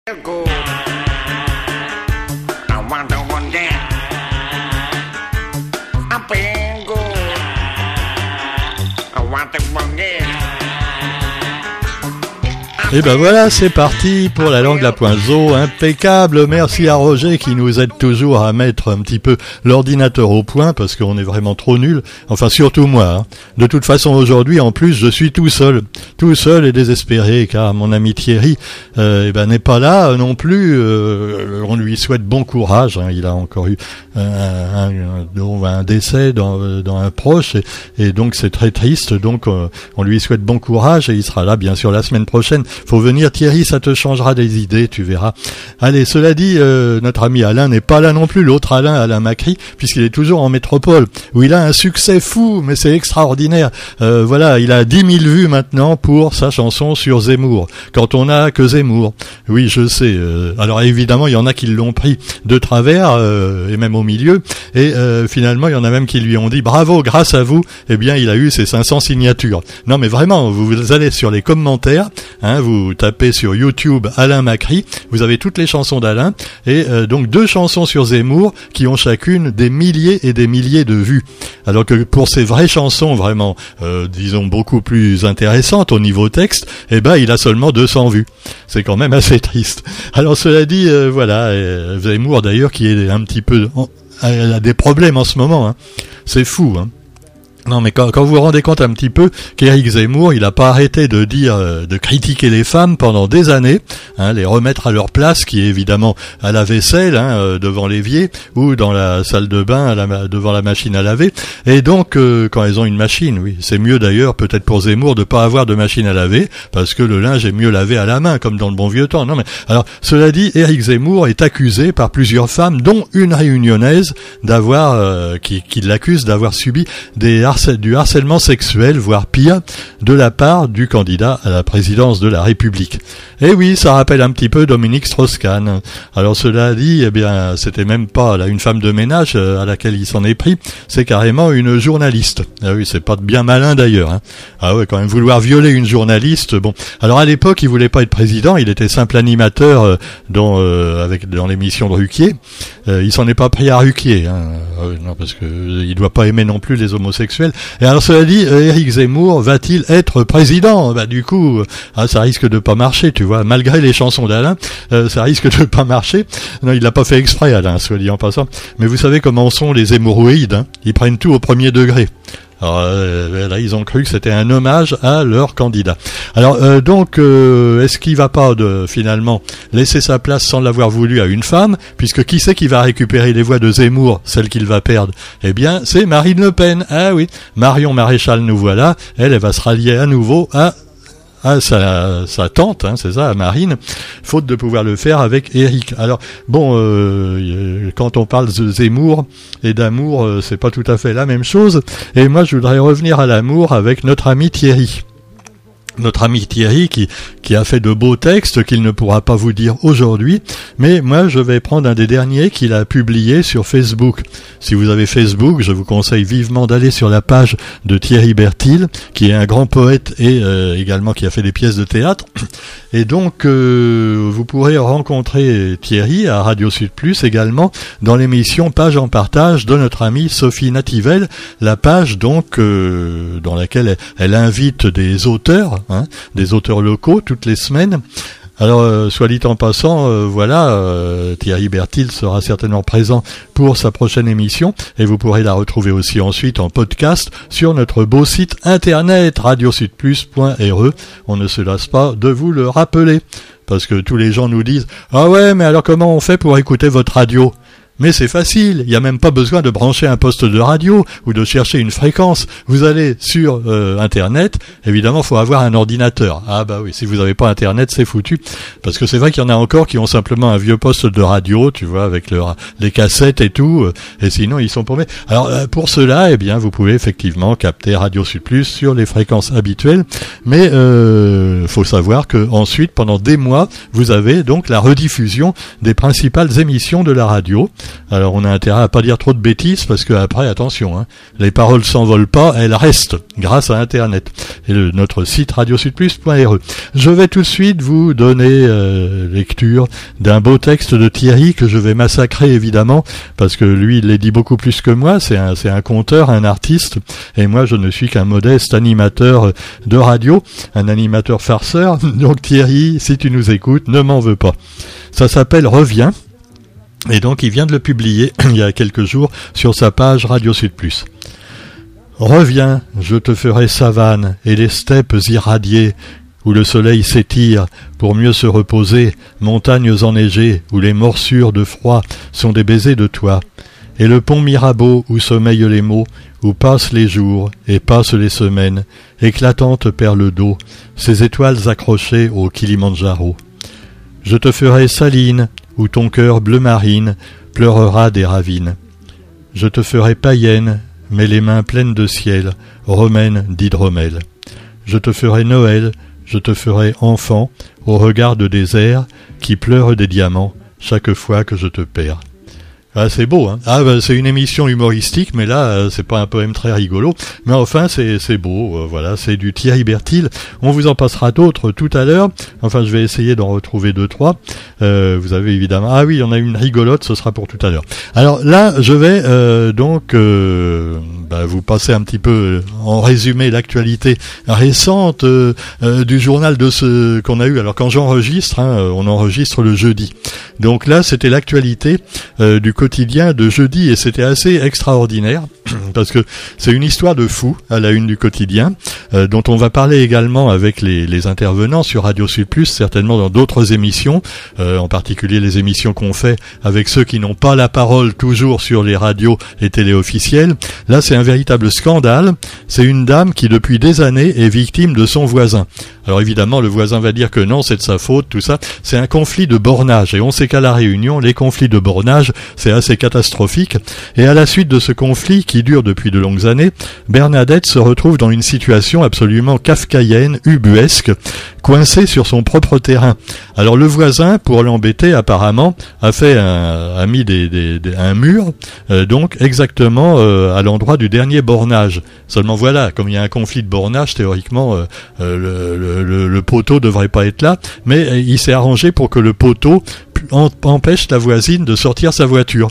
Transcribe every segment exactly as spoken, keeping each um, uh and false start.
Go. I want to one day. I'm paying go. I want to one day. Et ben voilà, c'est parti pour la langue la point zo, impeccable. Merci à Roger qui nous aide toujours à mettre un petit peu l'ordinateur au point parce qu'on est vraiment trop nuls. Enfin, surtout moi. Hein. De toute façon, aujourd'hui, en plus, je suis tout seul, tout seul et désespéré car mon ami Thierry, euh, eh ben n'est pas là non plus. Euh, on lui souhaite bon courage. Hein. Il a encore eu un, un, un décès dans, dans un proche et, et donc c'est très triste. Donc, euh, on lui souhaite bon courage et il sera là bien sûr la semaine prochaine. Faut venir Thierry, ça te changera des idées, tu verras. Allez, cela dit, euh, notre ami Alain n'est pas là non plus, l'autre Alain, Alain Macri, puisqu'il est toujours en métropole, où il a un succès fou, mais c'est extraordinaire. Euh, voilà, il a dix mille vues maintenant pour sa chanson sur Zemmour, quand on n'a que Zemmour. Oui, je sais. Euh, alors évidemment, il y en a qui l'ont pris de travers, euh, et même au milieu, et euh, finalement, il y en a même qui lui ont dit, bravo, grâce à vous, eh bien, il a eu ses cinq cents signatures. Non, mais vraiment, vous, vous allez sur les commentaires, hein, vous Vous tapez sur YouTube Alain Macri, vous avez toutes les chansons d'Alain et euh, donc deux chansons sur Zemmour qui ont chacune des milliers et des milliers de vues. Alors que pour ces vraies chansons vraiment, euh, disons beaucoup plus intéressantes au niveau texte, eh ben il a seulement deux cents vues. C'est quand même assez triste. Alors cela dit, euh, voilà, euh, Zemmour d'ailleurs qui est un petit peu, elle a des problèmes en ce moment. Hein. C'est fou. Hein. Non, mais quand, quand vous vous rendez compte un petit peu qu'Éric Zemmour, il a pas arrêté de dire, euh, de critiquer les femmes pendant des années, hein, les remettre à leur place, qui est évidemment à la vaisselle, hein, euh, devant l'évier, ou dans la salle de bain, à la, devant la machine à laver. Et donc, euh, quand elles ont une machine, oui, c'est mieux d'ailleurs, peut-être pour Zemmour, de pas avoir de machine à laver, parce que le linge est mieux lavé à la main, comme dans le bon vieux temps. Non, mais alors, cela dit, Éric Zemmour est accusé par plusieurs femmes, dont une réunionnaise, d'avoir, euh, qui, qui l'accuse d'avoir subi des du harcèlement sexuel, voire pire, de la part du candidat à la présidence de la République. Et oui, ça rappelle un petit peu Dominique Strauss-Kahn. Alors cela dit, eh bien, c'était même pas là une femme de ménage à laquelle il s'en est pris, c'est carrément une journaliste. Ah oui, c'est pas bien malin d'ailleurs. Hein. Ah ouais, quand même vouloir violer une journaliste. Bon, alors à l'époque, il voulait pas être président, il était simple animateur euh, dans euh, avec dans l'émission de Ruquier. Euh, il s'en est pas pris à Ruquier, hein. Euh, non, parce que euh, il doit pas aimer non plus les homosexuels. Et alors cela dit, euh, Éric Zemmour va-t-il être président ? Bah du coup, euh, ah, ça risque de pas marcher, tu vois. Malgré les chansons d'Alain, euh, ça risque de pas marcher. Non, il l'a pas fait exprès, Alain, soit dit en passant. Mais vous savez comment sont les hémorroïdes, hein ? Ils prennent tout au premier degré. Alors euh, là, ils ont cru que c'était un hommage à leur candidat. Alors euh, donc, euh, est-ce qu'il va pas de finalement laisser sa place sans l'avoir voulu à une femme, puisque qui c'est qui va récupérer les voix de Zemmour, celles qu'il va perdre ? Eh bien, c'est Marine Le Pen. Ah oui, Marion Maréchal, nous voilà. Elle, elle va se rallier à nouveau à à sa, sa tante, hein, c'est ça, à Marine, faute de pouvoir le faire avec Éric. Alors, bon, euh, quand on parle de Zemmour et d'amour, euh, c'est pas tout à fait la même chose. Et moi, je voudrais revenir à l'amour avec notre ami Thierry. Notre ami Thierry qui, qui a fait de beaux textes qu'il ne pourra pas vous dire aujourd'hui, mais moi je vais prendre un des derniers qu'il a publié sur Facebook. Si vous avez Facebook, je vous conseille vivement d'aller sur la page de Thierry Bertil, qui est un grand poète et euh, également qui a fait des pièces de théâtre. Et donc euh, vous pourrez rencontrer Thierry à Radio Sud Plus également dans l'émission Page en partage de notre amie Sophie Nativelle, la page donc euh, dans laquelle elle, elle invite des auteurs, Hein, des auteurs locaux toutes les semaines. Alors, euh, soit dit en passant, euh, voilà, euh, Thierry Bertil sera certainement présent pour sa prochaine émission et vous pourrez la retrouver aussi ensuite en podcast sur notre beau site internet radio sud plus point r e. On ne se lasse pas de vous le rappeler parce que tous les gens nous disent « Ah ouais, mais alors comment on fait pour écouter votre radio ?» Mais c'est facile, il n'y a même pas besoin de brancher un poste de radio ou de chercher une fréquence. Vous allez sur euh, Internet, évidemment, il faut avoir un ordinateur. Ah bah oui, si vous n'avez pas Internet, c'est foutu. Parce que c'est vrai qu'il y en a encore qui ont simplement un vieux poste de radio, tu vois, avec leur, les cassettes et tout, euh, et sinon ils sont paumés. Alors euh, pour cela, eh bien, vous pouvez effectivement capter Radio Sud Plus sur les fréquences habituelles, mais il euh, faut savoir que ensuite, pendant des mois, vous avez donc la rediffusion des principales émissions de la radio. Alors on a intérêt à pas dire trop de bêtises parce que après, attention, hein, les paroles s'envolent pas, elles restent grâce à Internet et le, notre site radio sud plus point r e. Je vais tout de suite vous donner euh, lecture d'un beau texte de Thierry que je vais massacrer évidemment parce que lui il les dit beaucoup plus que moi. C'est un, c'est un conteur, un artiste, et moi je ne suis qu'un modeste animateur de radio, un animateur farceur. Donc Thierry, si tu nous écoutes, ne m'en veux pas. Ça s'appelle Reviens. Et donc il vient de le publier il y a quelques jours sur sa page Radio Sud Plus. Reviens, je te ferai savane et les steppes irradiées où le soleil s'étire pour mieux se reposer, montagnes enneigées où les morsures de froid sont des baisers de toi, et le pont Mirabeau où sommeillent les mots, où passent les jours et passent les semaines, éclatantes perles d'eau, ces étoiles accrochées au Kilimandjaro. Je te ferai saline, où ton cœur bleu marine pleurera des ravines. Je te ferai païenne, mais les mains pleines de ciel, romaine d'hydromel. Je te ferai Noël, je te ferai enfant, au regard de désert, qui pleure des diamants, chaque fois que je te perds. Ah, c'est beau, hein. Ah, bah, c'est une émission humoristique, mais là, euh, c'est pas un poème très rigolo. Mais enfin, c'est, c'est beau, euh, voilà, c'est du Thierry Bertil. On vous en passera d'autres tout à l'heure. Enfin, je vais essayer d'en retrouver deux, trois. Euh, vous avez évidemment... Ah oui, il y en a une rigolote, ce sera pour tout à l'heure. Alors là, je vais euh, donc euh, bah, vous passer un petit peu en résumé l'actualité récente euh, euh, du journal de ce qu'on a eu. Alors quand j'enregistre, hein, on enregistre le jeudi. Donc là, c'était l'actualité euh, du quotidien de jeudi et c'était assez extraordinaire parce que c'est une histoire de fou à la une du quotidien euh, dont on va parler également avec les, les intervenants sur Radio Sud Plus, certainement dans d'autres émissions, euh, en particulier les émissions qu'on fait avec ceux qui n'ont pas la parole toujours sur les radios et télé officielles. Là, c'est un véritable scandale. C'est une dame qui depuis des années est victime de son voisin. Alors évidemment, le voisin va dire que non, c'est de sa faute, tout ça. C'est un conflit de bornage et on sait qu'à La Réunion, les conflits de bornage, c'est assez catastrophique. Et à la suite de ce conflit qui dure depuis de longues années, Bernadette se retrouve dans une situation absolument kafkaïenne, ubuesque, coincée sur son propre terrain. Alors le voisin, pour l'embêter apparemment, a fait un, a mis des, des, des, un mur, euh, donc exactement euh, à l'endroit du dernier bornage. Seulement voilà, comme il y a un conflit de bornage, théoriquement euh, euh, le, le, le poteau devrait pas être là, mais euh, il s'est arrangé pour que le poteau empêche la voisine de sortir sa voiture.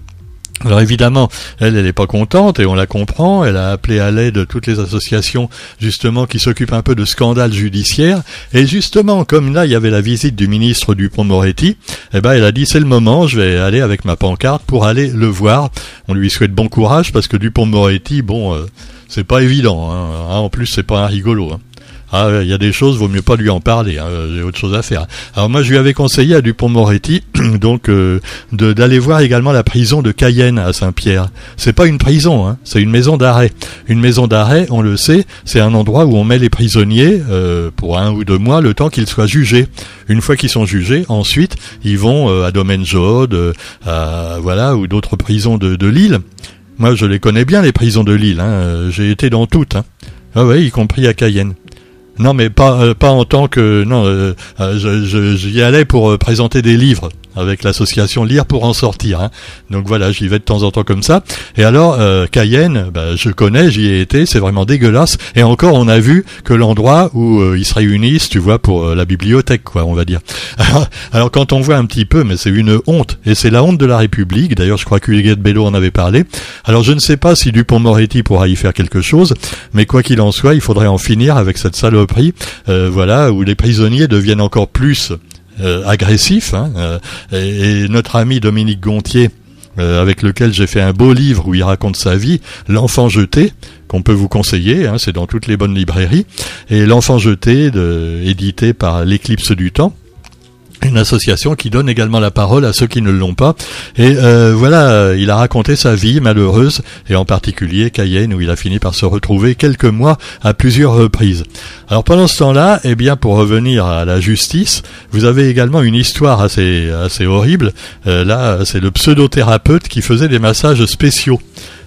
Alors évidemment, elle, elle est pas contente et on la comprend. Elle a appelé à l'aide toutes les associations justement qui s'occupent un peu de scandales judiciaires. Et justement, comme là il y avait la visite du ministre Dupond-Moretti, eh ben elle a dit c'est le moment, je vais aller avec ma pancarte pour aller le voir. On lui souhaite bon courage parce que Dupond-Moretti, bon, euh, c'est pas évident. Hein. En plus, c'est pas un rigolo. Hein. Ah, il y a des choses, vaut mieux pas lui en parler, hein, j'ai autre chose à faire. Alors moi, je lui avais conseillé à Dupond-Moretti donc euh, de, d'aller voir également la prison de Cayenne à Saint-Pierre. C'est pas une prison, hein, c'est une maison d'arrêt. Une maison d'arrêt, on le sait, c'est un endroit où on met les prisonniers euh, pour un ou deux mois, le temps qu'ils soient jugés. Une fois qu'ils sont jugés, ensuite, ils vont euh, à Domaine-Jaude, euh, à, voilà, ou d'autres prisons de, de l'île. Moi, je les connais bien, les prisons de l'île, hein, j'ai été dans toutes, hein. Ah ouais, y compris à Cayenne. Non, mais pas euh, pas en tant que non. Euh, je, je, j'y allais pour euh, présenter des livres avec l'association Lire pour en sortir. Hein. Donc voilà, j'y vais de temps en temps comme ça. Et alors euh, Cayenne, bah, je connais, j'y ai été, c'est vraiment dégueulasse. Et encore, on a vu que l'endroit où euh, ils se réunissent, tu vois, pour euh, la bibliothèque, quoi, on va dire. Alors, alors quand on voit un petit peu, mais c'est une honte, et c'est la honte de la République. D'ailleurs, je crois qu'Huguette Bello en avait parlé. Alors je ne sais pas si Dupond-Moretti pourra y faire quelque chose, mais quoi qu'il en soit, il faudrait en finir avec cette saloperie, euh, voilà, où les prisonniers deviennent encore plus Euh, agressif, hein, euh, et, et notre ami Dominique Gontier, euh, avec lequel j'ai fait un beau livre où il raconte sa vie, L'Enfant jeté, qu'on peut vous conseiller, hein, c'est dans toutes les bonnes librairies, et L'Enfant jeté, de, édité par l'Éclipse du Temps, une association qui donne également la parole à ceux qui ne l'ont pas. Et euh, voilà, il a raconté sa vie malheureuse, et en particulier Cayenne, où il a fini par se retrouver quelques mois à plusieurs reprises. Alors pendant ce temps-là, eh bien, pour revenir à la justice, vous avez également une histoire assez assez horrible. Euh, là, c'est le pseudothérapeute qui faisait des massages spéciaux.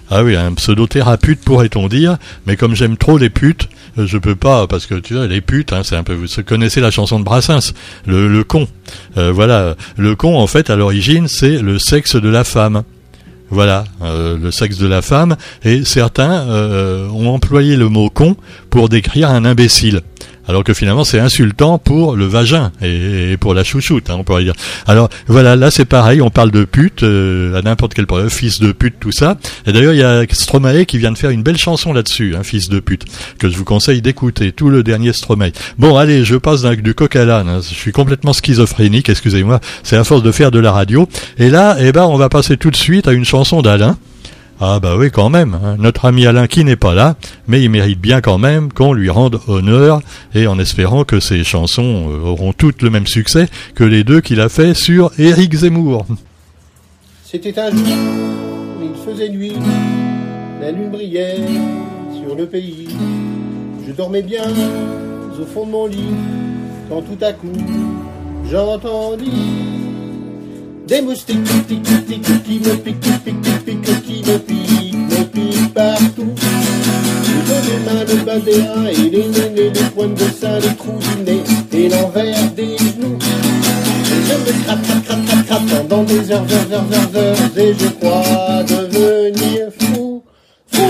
Ah oui, un pseudo-thérapeute pourrait-on dire, mais comme j'aime trop les putes, je peux pas, parce que tu vois, les putes, hein, c'est un peu, vous connaissez la chanson de Brassens, le, le con. Euh, voilà, le con, en fait, à l'origine, c'est le sexe de la femme. Voilà, euh, le sexe de la femme, et certains euh, ont employé le mot con pour décrire un imbécile. Alors que finalement c'est insultant pour le vagin et, et pour la chouchoute, hein, on pourrait dire. Alors voilà, là c'est pareil, on parle de pute euh, à n'importe quel point, fils de pute, tout ça. Et d'ailleurs il y a Stromae qui vient de faire une belle chanson là-dessus, hein, fils de pute, que je vous conseille d'écouter, tout le dernier Stromae. Bon allez, je passe d'un, du coq à l'âne, hein. Je suis complètement schizophrénique, excusez-moi, c'est à force de faire de la radio. Et là, eh ben on va passer tout de suite à une chanson d'Alain. Ah bah oui quand même, hein. Notre ami Alain qui n'est pas là, mais il mérite bien quand même qu'on lui rende honneur, et en espérant que ses chansons euh, auront toutes le même succès que les deux qu'il a fait sur Éric Zemmour. C'était un jour, il faisait nuit, la lune brillait sur le pays. Je dormais bien au fond de mon lit, quand tout à coup j'entendis des moustiques tic tic tic tic qui me piquent, tic tic tic qui me piquent, me piquent partout. Le dos des mains, le bas des reins et les nez, les pointes de sein, les trous du nez et l'envers des genoux. Et je me crappe, crappe, crappe, crappe, crappe pendant des heures, heures, heures, heures, heures, et je crois devenir fou, fou.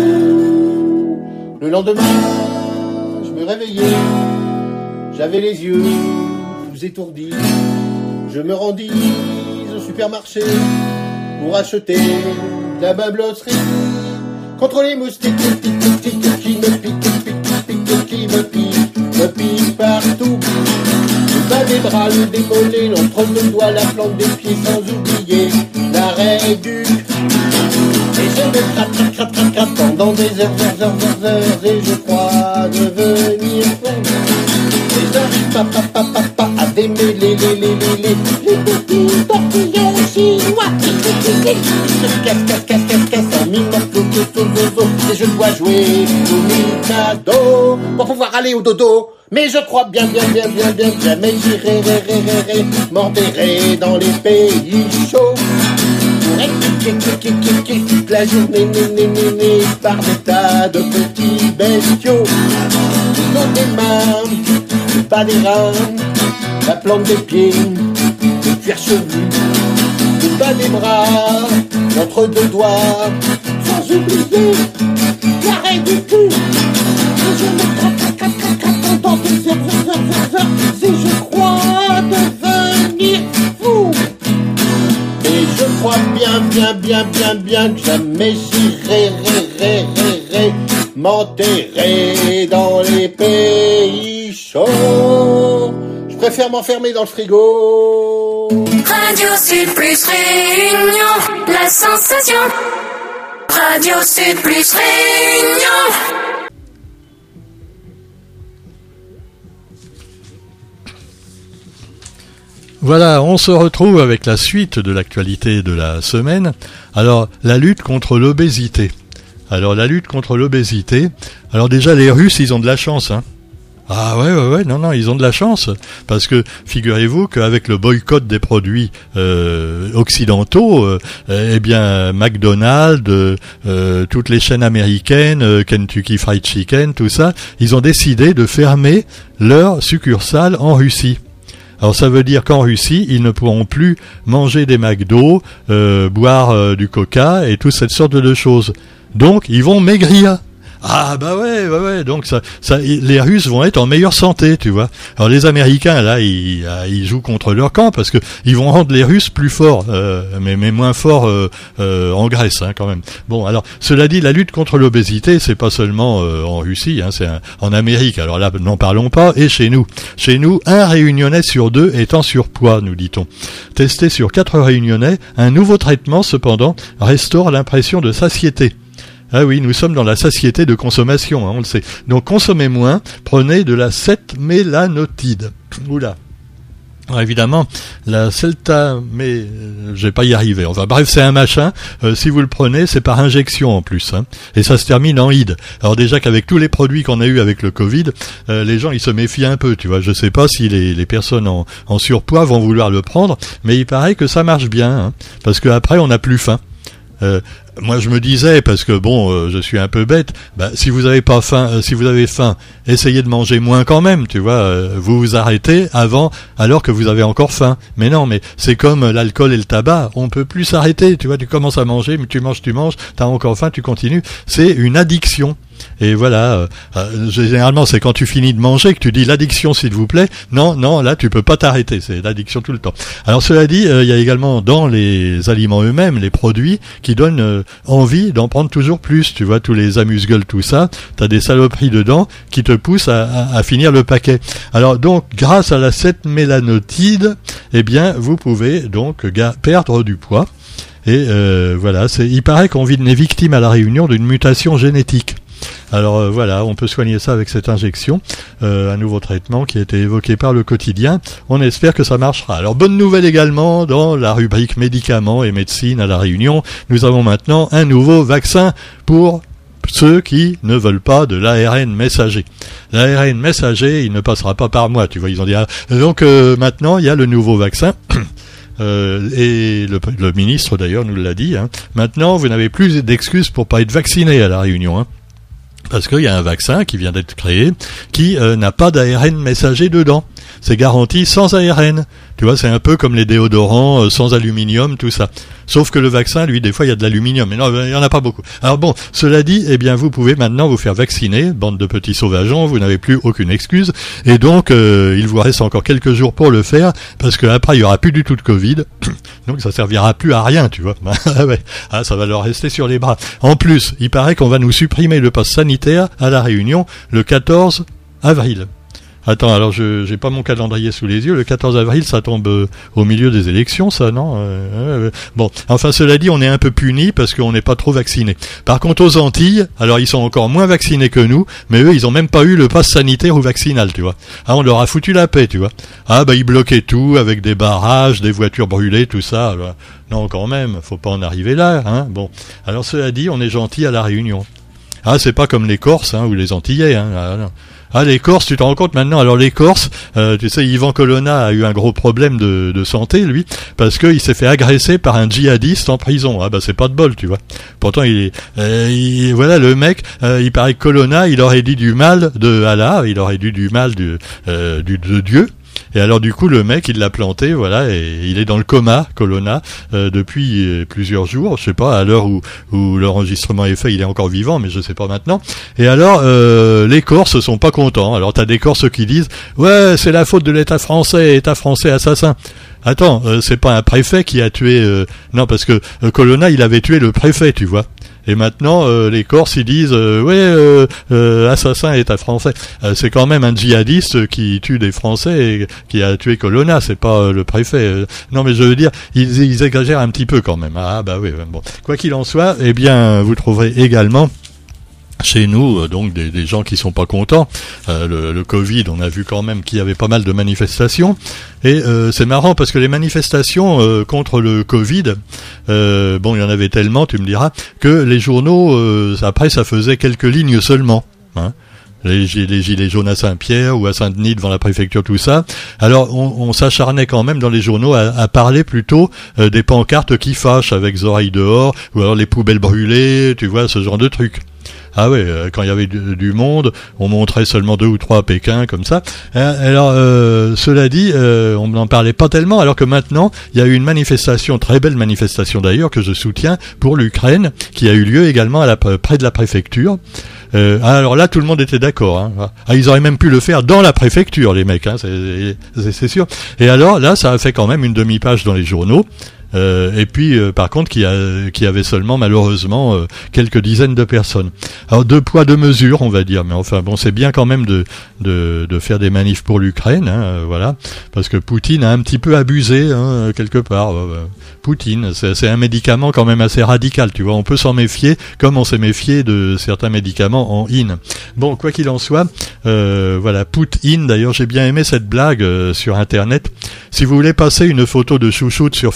Le lendemain, je me réveillais, j'avais les yeux tous étourdis. Je me rendis au supermarché pour acheter de la babelosserie contre les moustiques qui me piquent, qui me piquent, qui me piquent, me piquent partout. Le bas des bras, le démolé, l'entre deux doigts, la plante des pieds, sans oublier l'arrêt du. Et je me crappe, crappe, crappe, crappe, crappe pendant des heures, heures, heures, heures, heures, et je crois devenir fou. Et j'arrive pas, pas, pas, pas, pas à démêler les, les, les, les, les petits tortillons chinois. Casse, casse, casse, casse, casse, en mimant tout, tout, tout, tout, et je dois jouer au Mikado pour pouvoir aller au dodo. Mais je crois bien, bien, bien, bien, bien, jamais j'irai, ré, ré, ré, ré, m'enterrer dans les pays chauds. Pour équiquer toute la journée, né, né, né, né, par des tas de petits bestiaux. Dans des mains, pas des reins, la plante des pieds, le cuir chevelu, le bas des bras, entre deux doigts, sans oublier l'arrêt du cul. Et je me craque, craque, craque, craque pendant des heures, heures, heures, heures, si je crois devenir fou. Et je crois bien, bien, bien, bien, bien que jamais j'irai, ré, ré, ré, ré, m'enterrer dans les pays chauds. Je préfère m'enfermer dans le frigo. Radio Sud Plus Réunion, la sensation. Radio Sud Plus Réunion. Voilà, on se retrouve avec la suite de l'actualité de la semaine. Alors, la lutte contre l'obésité. Alors, la lutte contre l'obésité. Alors déjà, les Russes, ils ont de la chance, hein. Ah ouais, ouais, ouais, non, non, ils ont de la chance. Parce que, figurez-vous qu'avec le boycott des produits euh, occidentaux, euh, eh bien, McDonald's, euh, toutes les chaînes américaines, euh, Kentucky Fried Chicken, tout ça, ils ont décidé de fermer leur succursale en Russie. Alors ça veut dire qu'en Russie, ils ne pourront plus manger des McDo, euh, boire euh, du Coca et toute cette sorte de choses. Donc, ils vont maigrir. Ah bah ouais, ouais, ouais. Donc ça, ça, les Russes vont être en meilleure santé, tu vois. Alors les Américains là, ils, ils jouent contre leur camp parce que ils vont rendre les Russes plus forts, euh, mais mais moins forts euh, euh, en Grèce, hein, quand même. Bon, alors cela dit, la lutte contre l'obésité, c'est pas seulement euh, en Russie, hein, c'est un, en Amérique. Alors là, n'en parlons pas. Et chez nous, chez nous, un Réunionnais sur deux est en surpoids, nous dit-on. Testé sur quatre Réunionnais, un nouveau traitement cependant restaure l'impression de satiété. Ah oui, nous sommes dans la satiété de consommation, hein, on le sait. Donc consommez moins, prenez de la sept mélanotide. Oula. Alors évidemment, la Celta, mais euh, je vais pas y arriver. Enfin bref, c'est un machin. Euh, si vous le prenez, c'est par injection en plus, hein, et ça se termine en ide. Alors déjà qu'avec tous les produits qu'on a eu avec le Covid, euh, les gens ils se méfient un peu, tu vois. Je sais pas si les, les personnes en, en surpoids vont vouloir le prendre, mais il paraît que ça marche bien, hein, parce que après on n'a plus faim. Euh, moi je me disais, parce que bon, euh, je suis un peu bête, bah, si vous avez pas faim, euh, si vous avez faim, essayez de manger moins quand même, tu vois, euh, vous vous arrêtez avant, alors que vous avez encore faim. Mais non, mais c'est comme l'alcool et le tabac, on peut plus s'arrêter, tu vois, tu commences à manger, mais tu manges, tu manges, t'as encore faim, tu continues. C'est une addiction. Et voilà, euh, euh, généralement c'est quand tu finis de manger que tu dis l'addiction s'il vous plaît. Non, non, là tu peux pas t'arrêter, c'est l'addiction tout le temps. Alors cela dit, euh, il y a également dans les aliments eux-mêmes, les produits qui donnent euh, envie d'en prendre toujours plus. Tu vois, tous les amuse-gueules, tout ça, t'as des saloperies dedans qui te poussent à, à, à finir le paquet. Alors donc, grâce à la sept mélanotide, eh bien vous pouvez donc ga- perdre du poids. Et euh, voilà, c'est, il paraît qu'on est victime à la Réunion d'une mutation génétique. Alors euh, voilà, on peut soigner ça avec cette injection, euh, un nouveau traitement qui a été évoqué par le quotidien. On espère que ça marchera. Alors bonne nouvelle également, dans la rubrique médicaments et médecine à la Réunion, nous avons maintenant un nouveau vaccin pour ceux qui ne veulent pas de l'A R N messager. L'A R N messager, il ne passera pas par moi, tu vois, ils ont dit. Ah. Donc euh, maintenant, il y a le nouveau vaccin. Euh, et le, le ministre d'ailleurs nous l'a dit. Hein. Maintenant, vous n'avez plus d'excuses pour pas être vacciné à la Réunion. Hein. Parce qu'il y a un vaccin qui vient d'être créé qui euh, n'a pas d'A R N messager dedans. C'est garanti sans A R N. Tu vois, c'est un peu comme les déodorants euh, sans aluminium, tout ça. Sauf que le vaccin, lui, des fois, il y a de l'aluminium. Mais non, il n'y en a pas beaucoup. Alors bon, cela dit, eh bien, vous pouvez maintenant vous faire vacciner, bande de petits sauvageons, vous n'avez plus aucune excuse. Et donc, euh, il vous reste encore quelques jours pour le faire, parce qu'après, il n'y aura plus du tout de Covid. Donc, ça servira plus à rien, tu vois. Ah, ça va leur rester sur les bras. En plus, il paraît qu'on va nous supprimer le pass sanitaire à La Réunion le quatorze avril. Attends, alors je j'ai pas mon calendrier sous les yeux. Le quatorze avril, ça tombe euh, au milieu des élections, ça, non euh, euh, Bon, enfin, cela dit, on est un peu puni parce qu'on n'est pas trop vaccinés. Par contre, aux Antilles, alors ils sont encore moins vaccinés que nous, mais eux, ils ont même pas eu le pass sanitaire ou vaccinal, tu vois. Ah, on leur a foutu la paix, tu vois. Ah, bah, ils bloquaient tout avec des barrages, des voitures brûlées, tout ça. Alors, non, quand même, faut pas en arriver là, hein. Bon, alors cela dit, on est gentil à La Réunion. Ah, c'est pas comme les Corses, hein, ou les Antillais, hein. Ah, non. Ah, les Corses, tu te rends compte maintenant? Alors les Corses, euh, tu sais, Yvan Colonna a eu un gros problème de, de santé, lui, parce qu'il s'est fait agresser par un djihadiste en prison. Ah bah c'est pas de bol, tu vois. Pourtant, il est, euh, il, voilà, le mec, euh, il paraît que Colonna, il aurait dit du mal de Allah, il aurait dit du mal du, euh, du de Dieu. Et alors du coup le mec il l'a planté, voilà, et il est dans le coma, Colonna, euh, depuis euh, plusieurs jours, je sais pas, à l'heure où, où l'enregistrement est fait, il est encore vivant, mais je sais pas maintenant. Et alors euh, les Corses sont pas contents. Alors t'as des Corses qui disent ouais c'est la faute de l'État français, État français assassin. Attends, euh, c'est pas un préfet qui a tué, euh, non parce que euh, Colonna il avait tué le préfet, tu vois. Et maintenant, euh, les Corses, ils disent euh, ouais, euh, euh, assassin État français. Euh, c'est quand même un djihadiste qui tue des Français et qui a tué Colonna. C'est pas euh, le préfet. Euh, non, mais je veux dire, ils, ils exagèrent un petit peu quand même. Ah bah oui. Bon, quoi qu'il en soit, eh bien, vous trouverez également chez nous, donc des, des gens qui sont pas contents. Euh, le, le Covid, on a vu quand même qu'il y avait pas mal de manifestations. Et euh, c'est marrant parce que les manifestations euh, contre le Covid, euh, bon, il y en avait tellement, tu me diras, que les journaux, euh, après, ça faisait quelques lignes seulement. Hein. Les, les gilets jaunes à Saint-Pierre ou à Saint-Denis devant la préfecture, tout ça. Alors, on, on s'acharnait quand même dans les journaux à, à parler plutôt euh, des pancartes qui fâchent avec les oreilles dehors, ou alors les poubelles brûlées, tu vois, ce genre de trucs. Ah ouais, quand il y avait du, du monde, on montrait seulement deux ou trois à Pékin, comme ça. Alors, euh, cela dit, euh, on n'en parlait pas tellement, alors que maintenant, il y a eu une manifestation, très belle manifestation d'ailleurs, que je soutiens, pour l'Ukraine, qui a eu lieu également à la, près de la préfecture. Euh, alors là, tout le monde était d'accord. Hein. Ah, ils auraient même pu le faire dans la préfecture, les mecs, hein, c'est, c'est, c'est sûr. Et alors, là, ça a fait quand même une demi-page dans les journaux. Euh, et puis, euh, par contre, qui, a, qui avait seulement, malheureusement, euh, quelques dizaines de personnes. Alors, deux poids, deux mesures, on va dire. Mais enfin, bon, c'est bien quand même de, de, de faire des manifs pour l'Ukraine, hein, euh, voilà. Parce que Poutine a un petit peu abusé, hein, quelque part. Euh, Poutine, c'est, c'est un médicament quand même assez radical, tu vois. On peut s'en méfier, comme on s'est méfié de certains médicaments en in. Bon, quoi qu'il en soit, euh, voilà, Poutine. D'ailleurs, j'ai bien aimé cette blague euh, sur Internet. Si vous voulez passer une photo de chouchoute sur Facebook,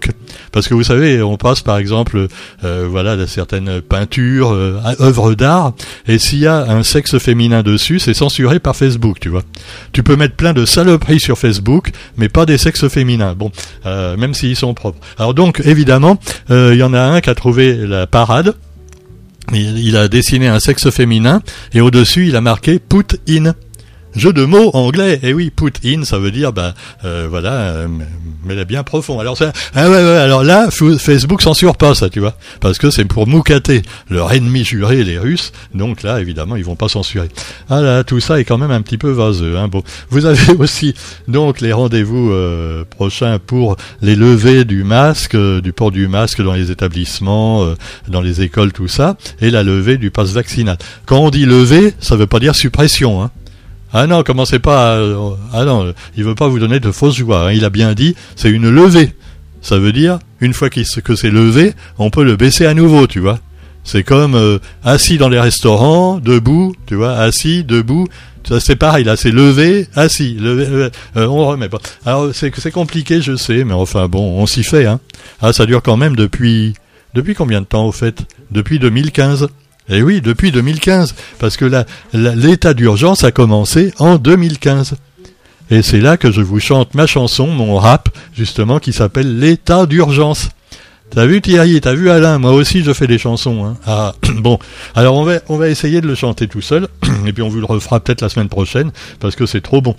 Facebook. Parce que vous savez, on passe par exemple, euh, voilà, de certaines peintures, euh, œuvres d'art, et s'il y a un sexe féminin dessus, c'est censuré par Facebook, tu vois. Tu peux mettre plein de saloperies sur Facebook, mais pas des sexes féminins. Bon, euh, même s'ils sont propres. Alors donc, évidemment, il euh, y en a un qui a trouvé la parade. Il, il a dessiné un sexe féminin, et au-dessus, il a marqué « put in ». Jeu de mots anglais, et oui, put in, ça veut dire, bah, euh, voilà, euh, mais là bien profond. Alors ça, ah ouais, ouais, alors là, Facebook censure pas ça, tu vois, parce que c'est pour moucater leur ennemi juré, les Russes. Donc là, évidemment, ils vont pas censurer. Ah là, tout ça est quand même un petit peu vaseux. Hein. Bon, vous avez aussi donc les rendez-vous euh, prochains pour les levées du masque, euh, du port du masque dans les établissements, euh, dans les écoles, tout ça, et la levée du pass vaccinal. Quand on dit levée, ça veut pas dire suppression, hein. Ah non, commencez pas à... Ah non, il veut pas vous donner de fausses joies. Hein. Il a bien dit, c'est une levée. Ça veut dire, une fois qu'il, que c'est levé, on peut le baisser à nouveau, tu vois. C'est comme euh, assis dans les restaurants, debout, tu vois, assis, debout. Ça, c'est pareil, là, c'est levé, assis. Levé, euh, euh, on remet pas. Alors, c'est, c'est compliqué, je sais, mais enfin, bon, on s'y fait. Hein. Ah, ça dure quand même depuis... Depuis combien de temps, au fait ? Depuis deux mille quinze. Eh oui, depuis deux mille quinze, parce que la, la, l'état d'urgence a commencé en deux mille quinze. Et c'est là que je vous chante ma chanson, mon rap, justement, qui s'appelle l'état d'urgence. T'as vu Thierry, t'as vu Alain, moi aussi je fais des chansons. Hein. Ah, bon, alors on va, on va essayer de le chanter tout seul, et puis on vous le refera peut-être la semaine prochaine, parce que c'est trop bon.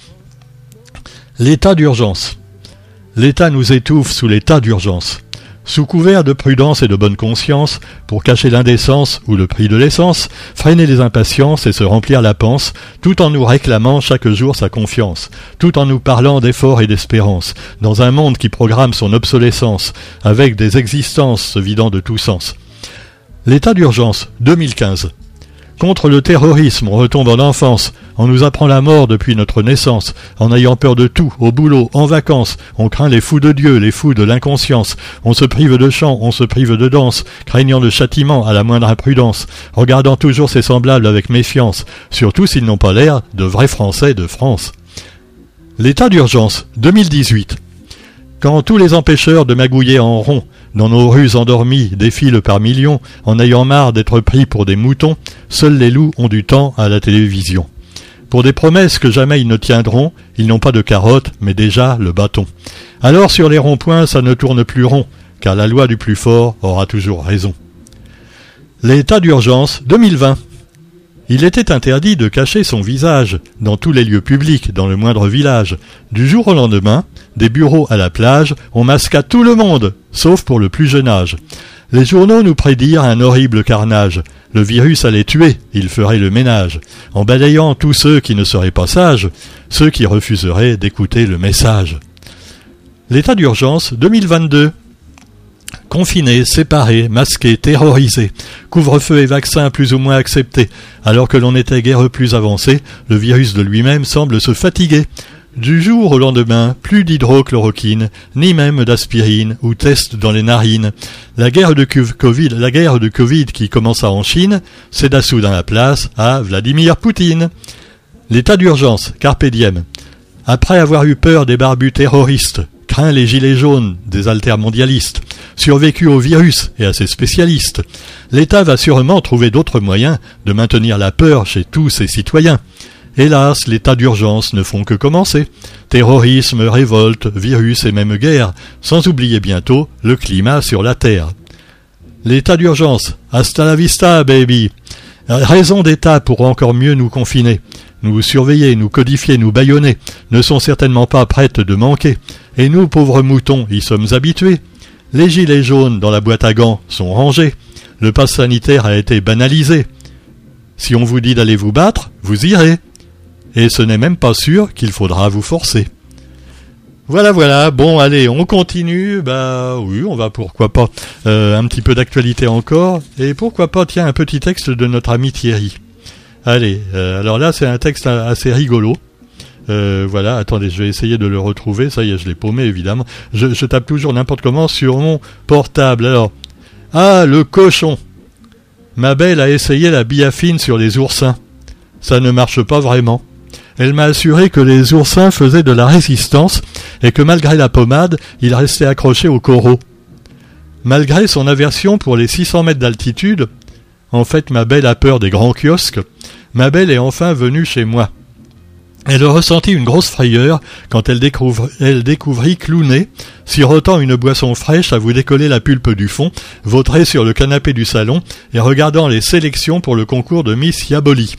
L'état d'urgence. L'État nous étouffe sous l'état d'urgence. Sous couvert de prudence et de bonne conscience, pour cacher l'indécence ou le prix de l'essence, freiner les impatiences et se remplir la panse, tout en nous réclamant chaque jour sa confiance, tout en nous parlant d'efforts et d'espérance, dans un monde qui programme son obsolescence, avec des existences se vidant de tout sens. L'état d'urgence, deux mille quinze. Contre le terrorisme, on retombe en enfance. On nous apprend la mort depuis notre naissance. En ayant peur de tout, au boulot, en vacances. On craint les fous de Dieu, les fous de l'inconscience. On se prive de chant, on se prive de danse, craignant le châtiment à la moindre imprudence, regardant toujours ses semblables avec méfiance, surtout s'ils n'ont pas l'air de vrais Français de France. L'état d'urgence, deux mille dix-huit. Quand tous les empêcheurs de magouiller en rond, dans nos rues endormies, défilent par millions, en ayant marre d'être pris pour des moutons, seuls les loups ont du temps à la télévision. Pour des promesses que jamais ils ne tiendront, ils n'ont pas de carotte, mais déjà le bâton. Alors sur les ronds-points, ça ne tourne plus rond, car la loi du plus fort aura toujours raison. L'état d'urgence deux mille vingt. Il était interdit de cacher son visage dans tous les lieux publics, dans le moindre village. Du jour au lendemain, des bureaux à la plage, on masqua tout le monde, sauf pour le plus jeune âge. Les journaux nous prédirent un horrible carnage. Le virus allait tuer, il ferait le ménage, en balayant tous ceux qui ne seraient pas sages, ceux qui refuseraient d'écouter le message. L'état d'urgence deux mille vingt-deux. Confinés, séparés, masqués, terrorisés, couvre-feu et vaccins plus ou moins acceptés, alors que l'on était guère plus avancé, le virus de lui-même semble se fatiguer. Du jour au lendemain, plus d'hydrochloroquine, ni même d'aspirine ou test dans les narines. La guerre de Covid, la guerre de Covid qui commença en Chine, céda soudain la place à Vladimir Poutine. L'état d'urgence, carpe diem. Après avoir eu peur des barbus terroristes, craint les gilets jaunes des altermondialistes, survécu au virus et à ses spécialistes, l'État va sûrement trouver d'autres moyens de maintenir la peur chez tous ses citoyens. Hélas, l'état d'urgence ne font que commencer. Terrorisme, révolte, virus et même guerre, sans oublier bientôt le climat sur la Terre. L'état d'urgence, hasta la vista, baby. Raison d'État pour encore mieux nous confiner. Nous surveiller, nous codifier, nous bâillonner, ne sont certainement pas prêtes de manquer. Et nous, pauvres moutons, y sommes habitués. Les gilets jaunes dans la boîte à gants sont rangés. Le pass sanitaire a été banalisé. Si on vous dit d'aller vous battre, vous irez. Et ce n'est même pas sûr qu'il faudra vous forcer. Voilà, voilà. Bon, allez, on continue. Bah oui, on va pourquoi pas euh, un petit peu d'actualité encore. Et pourquoi pas, tiens, un petit texte de notre ami Thierry. Allez, euh, alors là, c'est un texte assez rigolo. Euh, voilà, attendez, je vais essayer de le retrouver. Ça y est, je l'ai paumé, évidemment. Je, je tape toujours n'importe comment sur mon portable. Alors, ah, le cochon. Ma belle a essayé la biafine sur les oursins. Ça ne marche pas vraiment. Elle m'a assuré que les oursins faisaient de la résistance et que malgré la pommade, ils restaient accrochés au coraux. Malgré son aversion pour les six cents mètres d'altitude, en fait ma belle a peur des grands kiosques, ma belle est enfin venue chez moi. Elle ressentit une grosse frayeur quand elle, découvre, elle découvrit Clounet, sirotant une boisson fraîche à vous décoller la pulpe du fond, vautré sur le canapé du salon et regardant les sélections pour le concours de Miss Yaboli.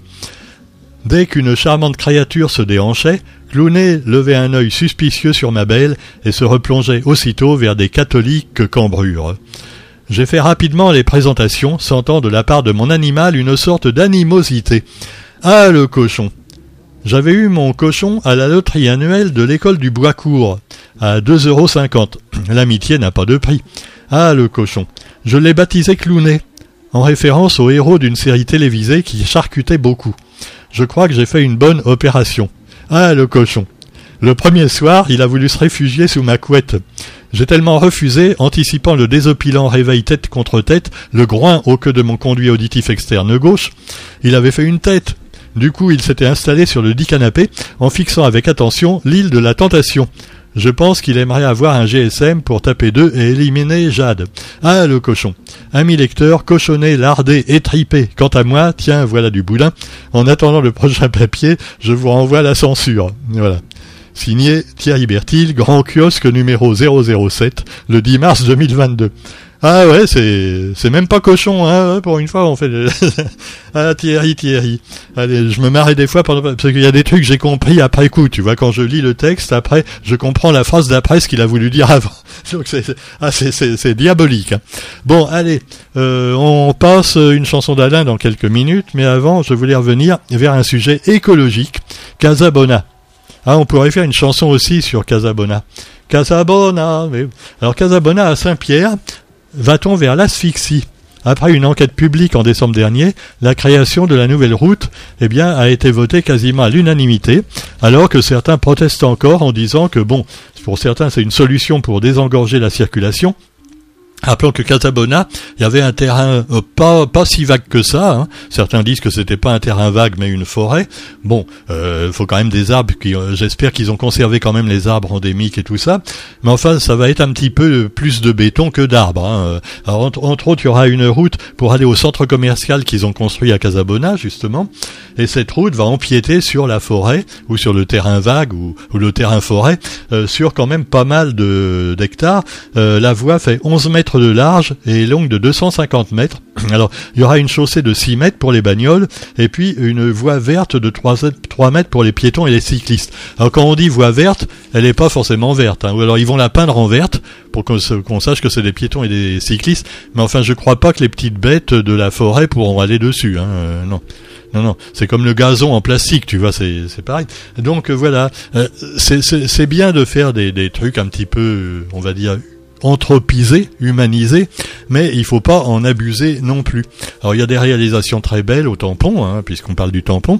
Dès qu'une charmante créature se déhanchait, Clounet levait un œil suspicieux sur ma belle et se replongeait aussitôt vers des catholiques cambrures. J'ai fait rapidement les présentations, sentant de la part de mon animal une sorte d'animosité. Ah, le cochon! J'avais eu mon cochon à la loterie annuelle de l'école du Bois-Court, à deux euros cinquante. L'amitié n'a pas de prix. Ah, le cochon. Je l'ai baptisé Clounet, en référence au héros d'une série télévisée qui charcutait beaucoup. Je crois que j'ai fait une bonne opération. Ah, le cochon. Le premier soir, il a voulu se réfugier sous ma couette. J'ai tellement refusé, anticipant le désopilant réveil tête contre tête, le groin au queue de mon conduit auditif externe gauche. Il avait fait une tête. Du coup, il s'était installé sur le dit canapé, en fixant avec attention l'île de la tentation. Je pense qu'il aimerait avoir un G S M pour taper deux et éliminer Jade. Ah, le cochon. Ami lecteur, cochonné, lardé, étripé. Quant à moi, tiens, voilà du boudin. En attendant le prochain papier, je vous renvoie la censure. Voilà. Signé Thierry Bertil, Grand Kiosque numéro zéro zéro sept, le dix mars deux mille vingt-deux. Ah ouais, c'est c'est même pas cochon, hein, pour une fois on fait le... Ah, Thierry, Thierry. Allez, je me marrais des fois pendant... parce qu'il y a des trucs que j'ai compris après coup, tu vois, quand je lis le texte, après, je comprends la phrase d'après ce qu'il a voulu dire avant. Donc c'est ah, c'est, c'est, c'est diabolique. Hein. Bon, allez, euh, on passe une chanson d'Alain dans quelques minutes, mais avant, je voulais revenir vers un sujet écologique, Casabona. Ah, on pourrait faire une chanson aussi sur Casabona. Casabona, mais... Alors Casabona à Saint-Pierre, va-t-on vers l'asphyxie? Après une enquête publique en décembre dernier, la création de la nouvelle route eh bien, a été votée quasiment à l'unanimité, alors que certains protestent encore en disant que, bon, pour certains c'est une solution pour désengorger la circulation. Rappelons que Casabona, il y avait un terrain euh, pas pas si vague que ça. Hein. Certains disent que c'était pas un terrain vague, mais une forêt. Bon, il euh, faut quand même des arbres. Qui, euh, j'espère qu'ils ont conservé quand même les arbres endémiques et tout ça. Mais enfin, ça va être un petit peu plus de béton que d'arbres. Hein. Alors, entre, entre autres, il y aura une route pour aller au centre commercial qu'ils ont construit à Casabona, justement. Et cette route va empiéter sur la forêt ou sur le terrain vague ou, ou le terrain forêt, euh, sur quand même pas mal de d'hectares. Euh, la voie fait onze mètres de large et longue de deux cent cinquante mètres. Alors, il y aura une chaussée de six mètres pour les bagnoles et puis une voie verte de trois mètres pour les piétons et les cyclistes. Alors, quand on dit voie verte, elle n'est pas forcément verte. Hein. Ou alors, ils vont la peindre en verte pour qu'on, qu'on sache que c'est des piétons et des cyclistes. Mais enfin, je crois pas que les petites bêtes de la forêt pourront aller dessus. Hein. Euh, non. Non, non, c'est comme le gazon en plastique, tu vois, c'est, c'est pareil. Donc, euh, voilà, euh, c'est, c'est, c'est bien de faire des, des trucs un petit peu, on va dire, anthropisé, humanisé, mais il faut pas en abuser non plus. Alors il y a des réalisations très belles au tampon, hein, puisqu'on parle du tampon.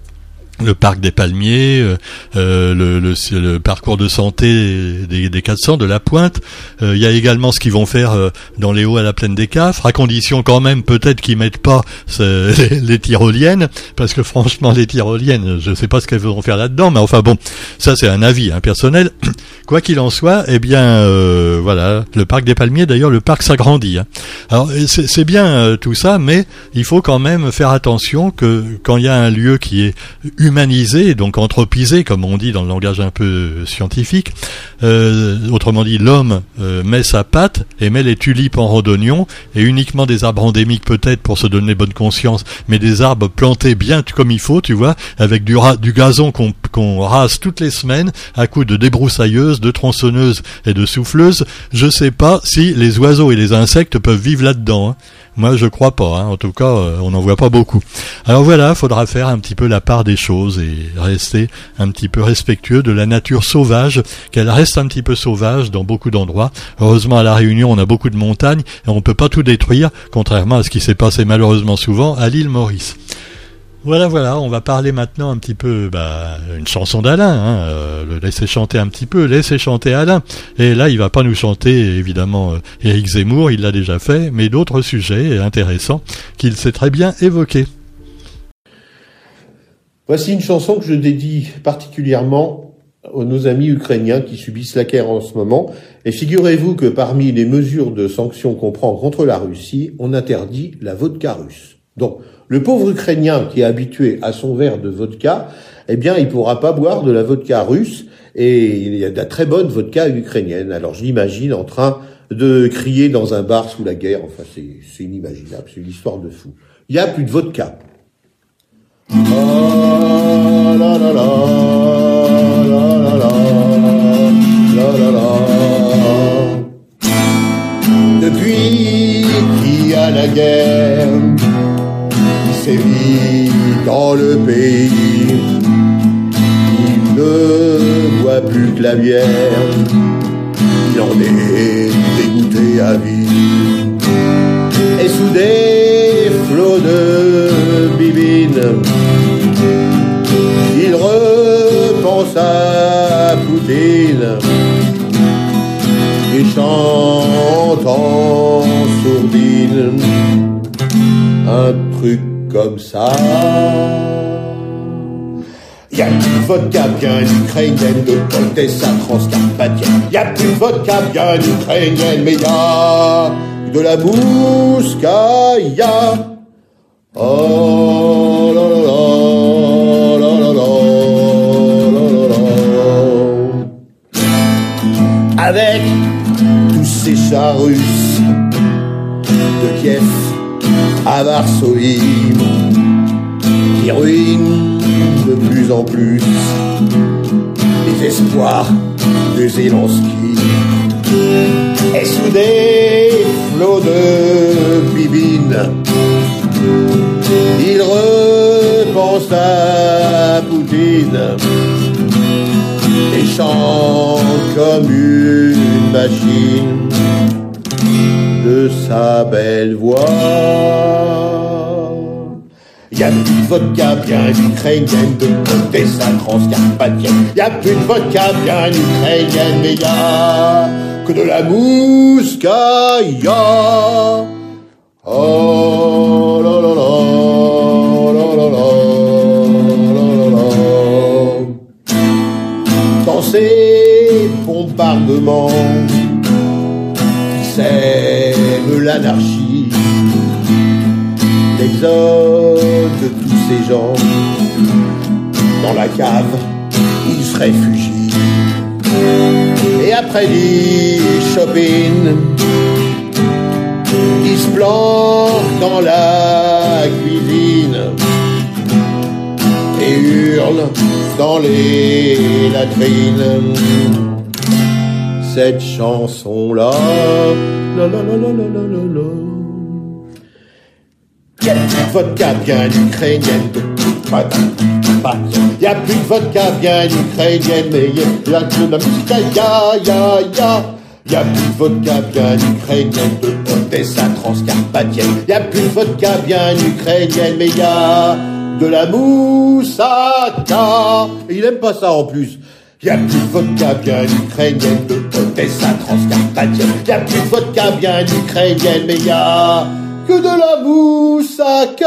Le parc des Palmiers, euh, euh, le, le, le parcours de santé des, des quatre cents de la Pointe. Euh, il y a également ce qu'ils vont faire euh, dans les Hauts à la Plaine des Cafres, à condition quand même peut-être qu'ils mettent pas ce, les, les tyroliennes, parce que franchement les tyroliennes, je sais pas ce qu'elles vont faire là-dedans, mais enfin bon, ça c'est un avis hein, personnel. Quoi qu'il en soit, eh bien euh, voilà, le parc des Palmiers, d'ailleurs le parc s'agrandit. Hein. Alors c'est, c'est bien euh, tout ça, mais il faut quand même faire attention que quand il y a un lieu qui est humanisé, donc anthropisé, comme on dit dans le langage un peu scientifique. Euh, autrement dit, l'homme euh, met sa patte et met les tulipes en rhodonion, et uniquement des arbres endémiques peut-être pour se donner bonne conscience, mais des arbres plantés bien comme il faut, tu vois, avec du, ra- du gazon qu'on, qu'on rase toutes les semaines à coups de débroussailleuses, de tronçonneuses et de souffleuses. Je sais pas si les oiseaux et les insectes peuvent vivre là-dedans. Hein. Moi, je crois pas. Hein. En tout cas, euh, on n'en voit pas beaucoup. Alors voilà, faudra faire un petit peu la part des choses et rester un petit peu respectueux de la nature sauvage, qu'elle reste un petit peu sauvage dans beaucoup d'endroits. Heureusement, à La Réunion, on a beaucoup de montagnes et on peut pas tout détruire, contrairement à ce qui s'est passé malheureusement souvent à l'île Maurice. Voilà, voilà, on va parler maintenant un petit peu, bah, une chanson d'Alain, hein, euh, le laisser chanter un petit peu, laisser chanter Alain. Et là, il va pas nous chanter, évidemment, euh, Éric Zemmour, il l'a déjà fait, mais d'autres sujets intéressants qu'il sait très bien évoquer. Voici une chanson que je dédie particulièrement nos amis ukrainiens qui subissent la guerre en ce moment. Et figurez-vous que parmi les mesures de sanctions qu'on prend contre la Russie, on interdit la vodka russe. Donc, le pauvre Ukrainien qui est habitué à son verre de vodka, eh bien, il pourra pas boire de la vodka russe. Et il y a de la très bonne vodka ukrainienne. Alors, je l'imagine en train de crier dans un bar sous la guerre. Enfin, c'est, c'est inimaginable. C'est une histoire de fou. Il y a plus de vodka. Ah, la, la, la. Depuis qu'il y a la guerre qui sévit dans le pays, il ne boit plus que la bière, il en est dégoûté à vie. Et sous des flots de bibine, il repense à Poutine et chante en sourdine un truc comme ça. Y a plus de vodka bien ukrainienne de Odessa transcarpathienne. Y a plus de vodka bien ukrainienne, mais y a de la mouskaïa. Oh la la la la la la la la. Avec tous ces chars russes de Kiev à Varsovie qui ruinent de plus en plus les espoirs de Zelensky. Et sous des flots de bibine, il repense à Poutine et chante comme une machine de sa belle voix. Y'a plus de vodka bien ukrainienne de Odessa transcarpathienne. Y'a plus de vodka bien ukrainienne, mais y'a que de la mouskaïa. Oh la la la la la la la la. Dans ces bombardements qui sèment l'anarchie, l'exode de tous ces gens dans la cave, ils se réfugient. Et après du shopping, ils se planquent dans la cuisine et hurlent dans les latrines cette chanson-là. La la la la la la la la. Y'a plus de vodka bien ukrainienne de Y'a plus de vodka bien ukrainienne, mais y'a que de la musique, ya ya ya. Y'a plus de vodka bien ukrainienne de Odessa transcarpathienne. Y'a plus de vodka bien ukrainienne, mais y'a de la moussaka. Et il aime pas ça en plus. Y'a plus de vodka bien ukrainienne de Odessa transcarpathienne. Y'a plus de vodka bien ukrainienne, mais y'a que de la moussaka.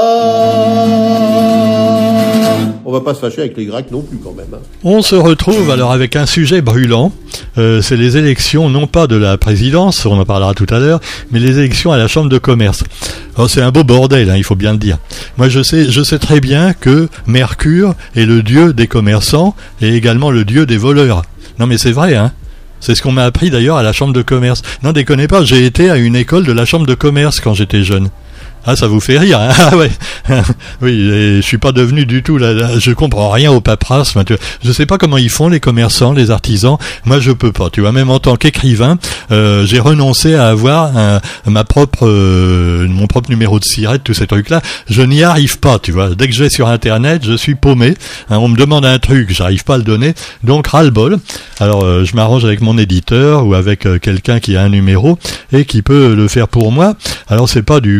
On va pas se fâcher avec les Grecs non plus quand même. Hein. On se retrouve alors avec un sujet brûlant. Euh, c'est les élections, non pas de la présidence, on en parlera tout à l'heure, mais les élections à la chambre de commerce. Alors c'est un beau bordel, hein, il faut bien le dire. Moi je sais, je sais très bien que Mercure est le dieu des commerçants et également le dieu des voleurs. Non mais c'est vrai, hein. C'est ce qu'on m'a appris d'ailleurs à la chambre de commerce. Non, déconnez pas, j'ai été à une école de la chambre de commerce quand j'étais jeune. Ah, ça vous fait rire, hein? Ah ouais. Oui, et je suis pas devenu du tout là, là, je comprends rien au paperasse. Je sais pas comment ils font les commerçants, les artisans. Moi, je peux pas. Tu vois, même en tant qu'écrivain, euh, j'ai renoncé à avoir un, ma propre, euh, mon propre numéro de sirette, tous ces trucs-là. Je n'y arrive pas, tu vois. Dès que je vais sur Internet, je suis paumé. Hein, on me demande un truc, j'arrive pas à le donner. Donc, ras-le-bol. Alors, euh, je m'arrange avec mon éditeur ou avec euh, quelqu'un qui a un numéro et qui peut le faire pour moi. Alors, c'est pas du conflit d'intérêt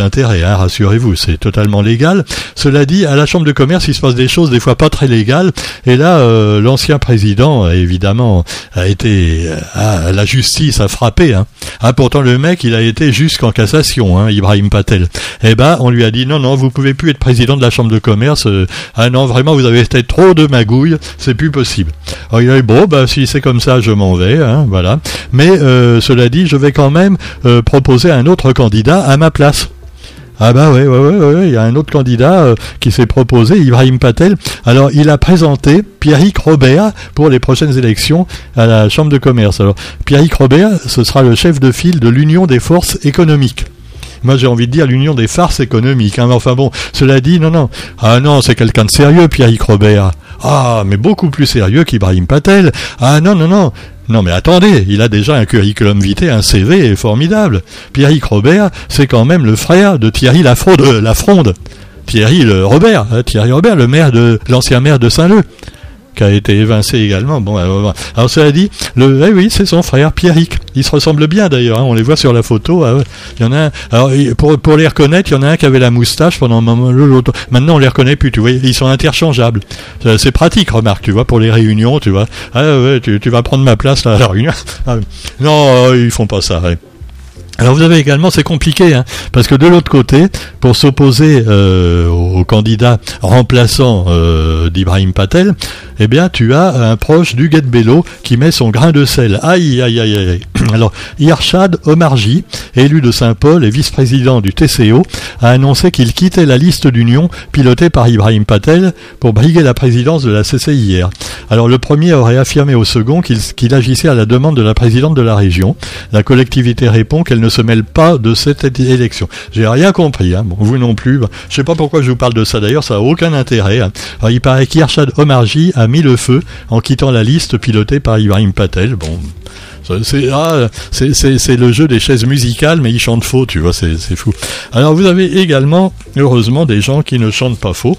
intérêt, hein, rassurez-vous, c'est totalement légal. Cela dit, à la Chambre de commerce, il se passe des choses des fois pas très légales, et là, euh, l'ancien président, évidemment, a été, à la justice a frappé, hein. Ah, pourtant le mec, il a été jusqu'en cassation, hein, Ibrahim Patel. Eh ben, on lui a dit, non, non, vous pouvez plus être président de la Chambre de commerce, euh, ah non, vraiment, vous avez peut-être trop de magouilles, c'est plus possible. Alors il a dit, bon, bah, si c'est comme ça, je m'en vais, hein, voilà. Mais, euh, cela dit, je vais quand même, euh, proposer un autre candidat à ma place. Ah bah ouais, ouais, ouais, ouais, il y a un autre candidat euh, qui s'est proposé, Ibrahim Patel. Alors, il a présenté Pierrick Robert pour les prochaines élections à la Chambre de commerce. Alors, Pierrick Robert, ce sera le chef de file de l'Union des forces économiques. Moi, j'ai envie de dire l'union des farces économiques. Hein. Mais enfin bon, cela dit, non, non. Ah non, c'est quelqu'un de sérieux, Pierrick Robert. Ah, mais beaucoup plus sérieux qu'Ibrahim Patel. Ah non, non, non. Non mais attendez, il a déjà un curriculum vitae, un C V formidable. Pierrick Robert, c'est quand même le frère de Thierry Lafronde. Euh, Lafronde. Thierry le Robert, hein, Thierry Robert, le maire de l'ancien maire de Saint-Leu, qui a été évincé également. Bon, alors, alors cela dit, le, eh oui, c'est son frère, Pierrick. Ils se ressemblent bien d'ailleurs, hein, on les voit sur la photo. Ah ouais. Il y en a un, alors pour, pour les reconnaître, il y en a un qui avait la moustache pendant un moment, l'autre. Maintenant, on les reconnaît plus, tu vois, ils sont interchangeables. C'est pratique, remarque, tu vois, pour les réunions, tu vois. Ah ouais, tu, tu vas prendre ma place là à la réunion. Ah, non, ils font pas ça, ouais. Alors vous avez également, c'est compliqué, hein, parce que de l'autre côté, pour s'opposer euh, au candidat remplaçant euh, d'Ibrahim Patel, eh bien tu as un proche d'Huguette Bello qui met son grain de sel. Aïe, aïe, aïe, aïe. Alors, Irshad Omarji, élu de Saint-Paul et vice-président du T C O, a annoncé qu'il quittait la liste d'union pilotée par Ibrahim Patel pour briguer la présidence de la C C I R. Alors le premier aurait affirmé au second qu'il, qu'il agissait à la demande de la présidente de la région. La collectivité répond qu'elle ne se mêle pas de cette élection. J'ai rien compris, hein. Bon, vous non plus. Je sais pas pourquoi je vous parle de ça d'ailleurs, ça n'a aucun intérêt. Hein. Alors, il paraît qu'Irshad Omarji a mis le feu en quittant la liste pilotée par Ibrahim Patel. Bon, c'est, ah, c'est, c'est, c'est le jeu des chaises musicales, mais ils chantent faux, tu vois, c'est, c'est fou. Alors vous avez également, heureusement, des gens qui ne chantent pas faux.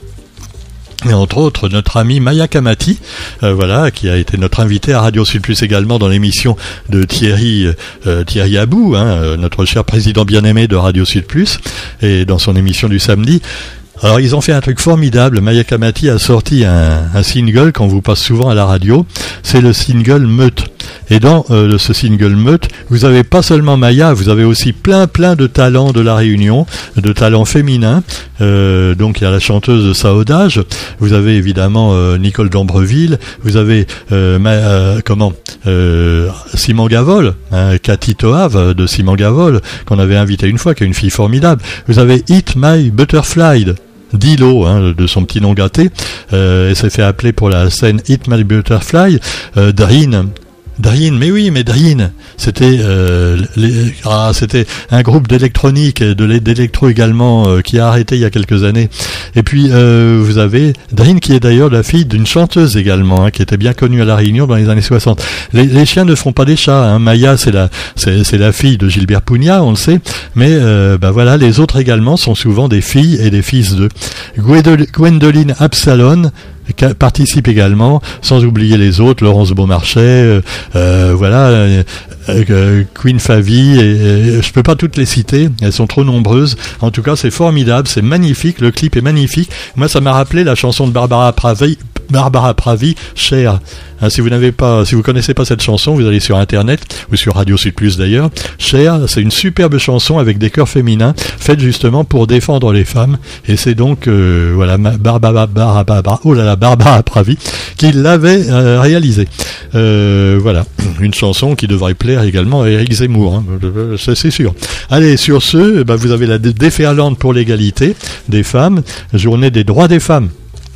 Et entre autres, notre ami Maya Kamati, euh, voilà, qui a été notre invité à Radio Sud Plus également dans l'émission de Thierry euh, Thierry Abou, hein, euh, notre cher président bien-aimé de Radio Sud Plus, et dans son émission du samedi. Alors ils ont fait un truc formidable. Maya Kamati a sorti un, un single qu'on vous passe souvent à la radio. C'est le single Meute. Et dans euh, ce single Meute, vous avez pas seulement Maya, vous avez aussi plein plein de talents de la Réunion, de talents féminins. Euh, donc il y a la chanteuse de Saodage, vous avez évidemment euh, Nicole d'Ambreville, vous avez euh, ma, euh, comment euh, Simon Gavol, hein, Cathy Toave de Simon Gavol, qu'on avait invité une fois, qui est une fille formidable. Vous avez Hit My Butterfly Dilo, hein, de son petit nom gâté, euh, elle s'est fait appeler pour la scène Hit My Butterfly. euh, Dreen Dreen, mais oui, mais Dreen, c'était euh, les, ah, c'était un groupe d'électronique, de d'électro également, euh, qui a arrêté il y a quelques années. Et puis euh, vous avez Dreen, qui est d'ailleurs la fille d'une chanteuse également, hein, qui était bien connue à la Réunion dans les années soixante. Les, les chiens ne font pas des chats, hein. Maya, c'est la c'est, c'est la fille de Gilbert Pugnat, on le sait, mais euh, bah voilà, les autres également sont souvent des filles et des fils d'eux. Gwendoline Absalon participe également, sans oublier les autres, Laurence Beaumarchais, euh, euh, voilà, euh, euh, Queen Favy, et, et, je peux pas toutes les citer, elles sont trop nombreuses. En tout cas, c'est formidable, c'est magnifique, le clip est magnifique. Moi, ça m'a rappelé la chanson de Barbara Pravi, Barbara Pravi, Cher. Hein, si vous n'avez pas, si vous connaissez pas cette chanson, vous allez sur internet ou sur Radio Sud Plus d'ailleurs. Cher, c'est une superbe chanson avec des chœurs féminins, faite justement pour défendre les femmes. Et c'est donc euh, voilà Barbara, Barbara, Barbara, oh là là, Barbara Pravi qui l'avait euh, réalisée. Euh, voilà, une chanson qui devrait plaire également à Éric Zemmour, hein, c'est, c'est sûr. Allez, sur ce, bah, vous avez la déferlante pour l'égalité des femmes, journée des droits des femmes.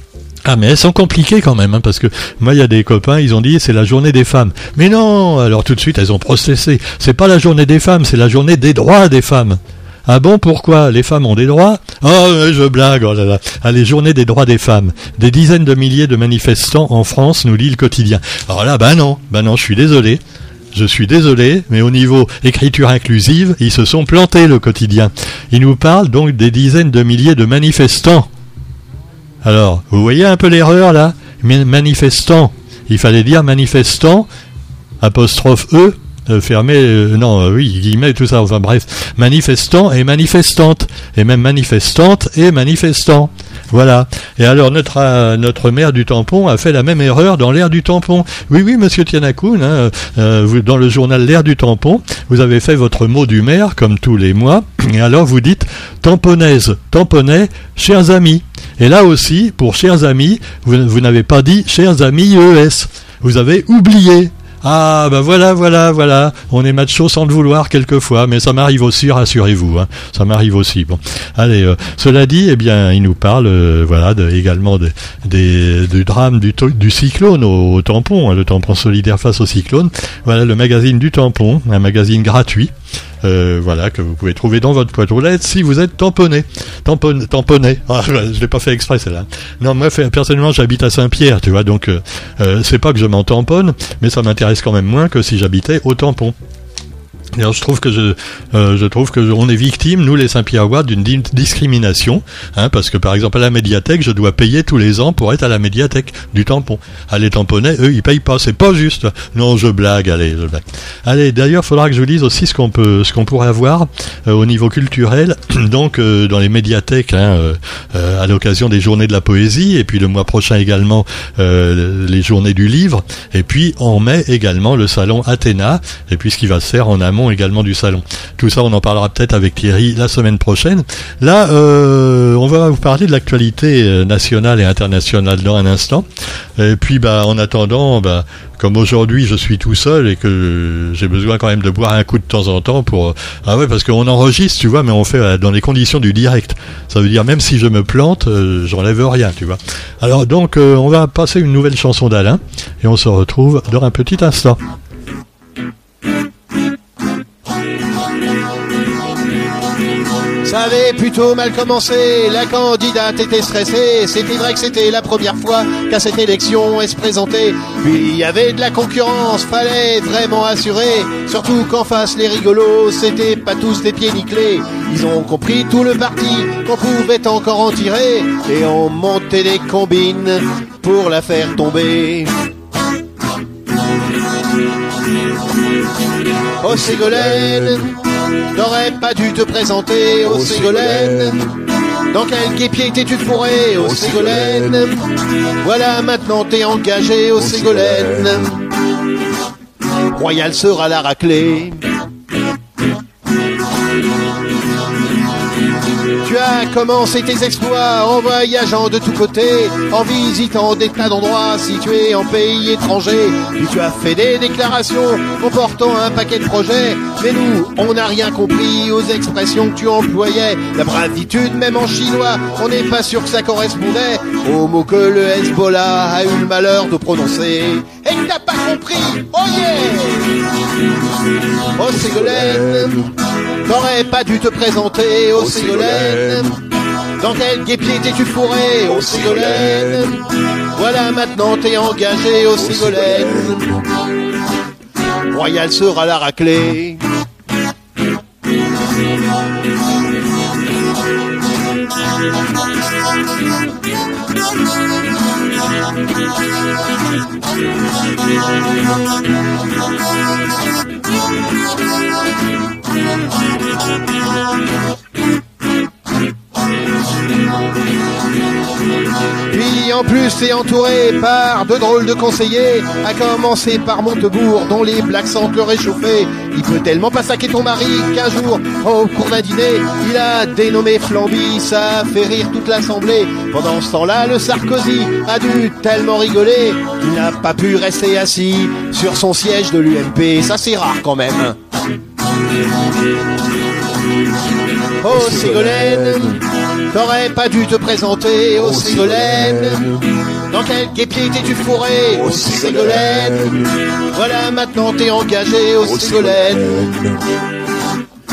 Ah mais elles sont compliquées quand même, hein, parce que moi il y a des copains, ils ont dit c'est la journée des femmes. Mais non, alors tout de suite elles ont protesté. C'est pas la journée des femmes, c'est la journée des droits des femmes. Ah bon, pourquoi? Les femmes ont des droits? Oh, je blague, oh là là. Allez, journée des droits des femmes. Des dizaines de milliers de manifestants en France, nous lit le quotidien. Alors là, bah non, bah non, je suis désolé. Je suis désolé, mais au niveau écriture inclusive, ils se sont plantés, le quotidien. Ils nous parlent donc des dizaines de milliers de manifestants. Alors, vous voyez un peu l'erreur là? Manifestant. Il fallait dire manifestant, apostrophe E, euh, fermez, euh, non, euh, oui, guillemets, tout ça, enfin bref, manifestants et manifestantes, et même manifestantes et manifestants. Voilà. Et alors notre euh, notre maire du tampon a fait la même erreur dans l'ère du tampon. Oui, oui, monsieur Tianakoun, hein, euh, vous, dans le journal L'ère du tampon, vous avez fait votre mot du maire, comme tous les mois, et alors vous dites tamponnaise, tamponnais, chers amis. Et là aussi, pour chers amis, vous, vous n'avez pas dit chers amis E S. Vous avez oublié. Ah, bah voilà, voilà, voilà. On est macho sans le vouloir quelquefois, mais ça m'arrive aussi, rassurez-vous. Hein. Ça m'arrive aussi. Bon, allez. Euh, cela dit, eh bien, il nous parle, euh, voilà, de, également de, des, du drame du, du cyclone au, au tampon, hein, le tampon solidaire face au cyclone. Voilà, le magazine du tampon, un magazine gratuit. Euh, voilà, que vous pouvez trouver dans votre boîte aux lettres si vous êtes tamponné. Tampon, tamponné. Ah, je l'ai pas fait exprès, celle-là. Non, moi, personnellement, j'habite à Saint-Pierre, tu vois, donc, euh, euh, c'est pas que je m'en tamponne, mais ça m'intéresse quand même moins que si j'habitais au tampon. Alors, je trouve que je, euh, je trouve que je, on est victime, nous les Saint-Pierrois, d'une di- discrimination, hein, parce que par exemple à la médiathèque, je dois payer tous les ans pour être à la médiathèque du tampon. Ah, les tamponnais, eux, ils payent pas, c'est pas juste. Non, je blague, allez, je blague. Allez, d'ailleurs, faudra que je vous dise aussi ce qu'on peut, ce qu'on pourrait avoir euh, au niveau culturel, donc euh, dans les médiathèques, hein, euh, euh, à l'occasion des Journées de la Poésie, et puis le mois prochain également euh, les Journées du Livre, et puis en mai également le salon Athéna, et puis ce qui va se faire en amont également du salon. Tout ça, on en parlera peut-être avec Thierry la semaine prochaine. Là, euh, on va vous parler de l'actualité nationale et internationale dans un instant. Et puis, bah, en attendant, bah, comme aujourd'hui, je suis tout seul et que j'ai besoin quand même de boire un coup de temps en temps pour... Ah ouais, parce qu'on enregistre, tu vois, mais on fait dans les conditions du direct. Ça veut dire, même si je me plante, euh, j'enlève rien, tu vois. Alors, donc, euh, on va passer une nouvelle chanson d'Alain et on se retrouve dans un petit instant. Ça avait plutôt mal commencé, la candidate était stressée, c'était vrai que c'était la première fois qu'à cette élection elle se présentait. Puis il y avait de la concurrence, fallait vraiment assurer, surtout qu'en face les rigolos, c'était pas tous des pieds nickelés. Ils ont compris tout le parti, qu'on pouvait encore en tirer, et ont monté des combines pour la faire tomber. Oh Ségolène, t'aurais pas dû te présenter, oh Ségolène. Dans quel guépier t'es-tu fourré, oh Ségolène. Voilà maintenant t'es engagé, oh Ségolène. Royal sera la raclée. Tu as commencé tes exploits en voyageant de tous côtés, en visitant des tas d'endroits situés en pays étrangers. Puis tu as fait des déclarations comportant un paquet de projets. Mais nous, on n'a rien compris aux expressions que tu employais. La bravitude, même en chinois, on n'est pas sûr que ça correspondait aux mots que le Hezbollah a eu le malheur de prononcer. Et que t'as pas compris, oh yeah. Oh Ségolène, t'aurais pas dû te présenter, oh Ségolène. Dans quel guépier t'es-tu fourré, oh Ségolène. Voilà maintenant t'es engagé, oh Ségolène. Royal sera la raclée. Puis en plus t'es entouré par de drôles de conseillers, à commencer par Montebourg dont les blagues sentent le réchauffer. Il peut tellement pas saquer ton mari qu'un jour, au cours d'un dîner, il a dénommé Flamby, ça a fait rire toute l'assemblée. Pendant ce temps-là, le Sarkozy a dû tellement rigoler qu'il n'a pas pu rester assis sur son siège de l'U M P. Ça c'est rare quand même. Oh Ségolène, t'aurais pas dû te présenter, oh Ségolène. Dans quel guépier t'es-tu fourré, oh Ségolène. Voilà maintenant t'es engagé, oh Ségolène.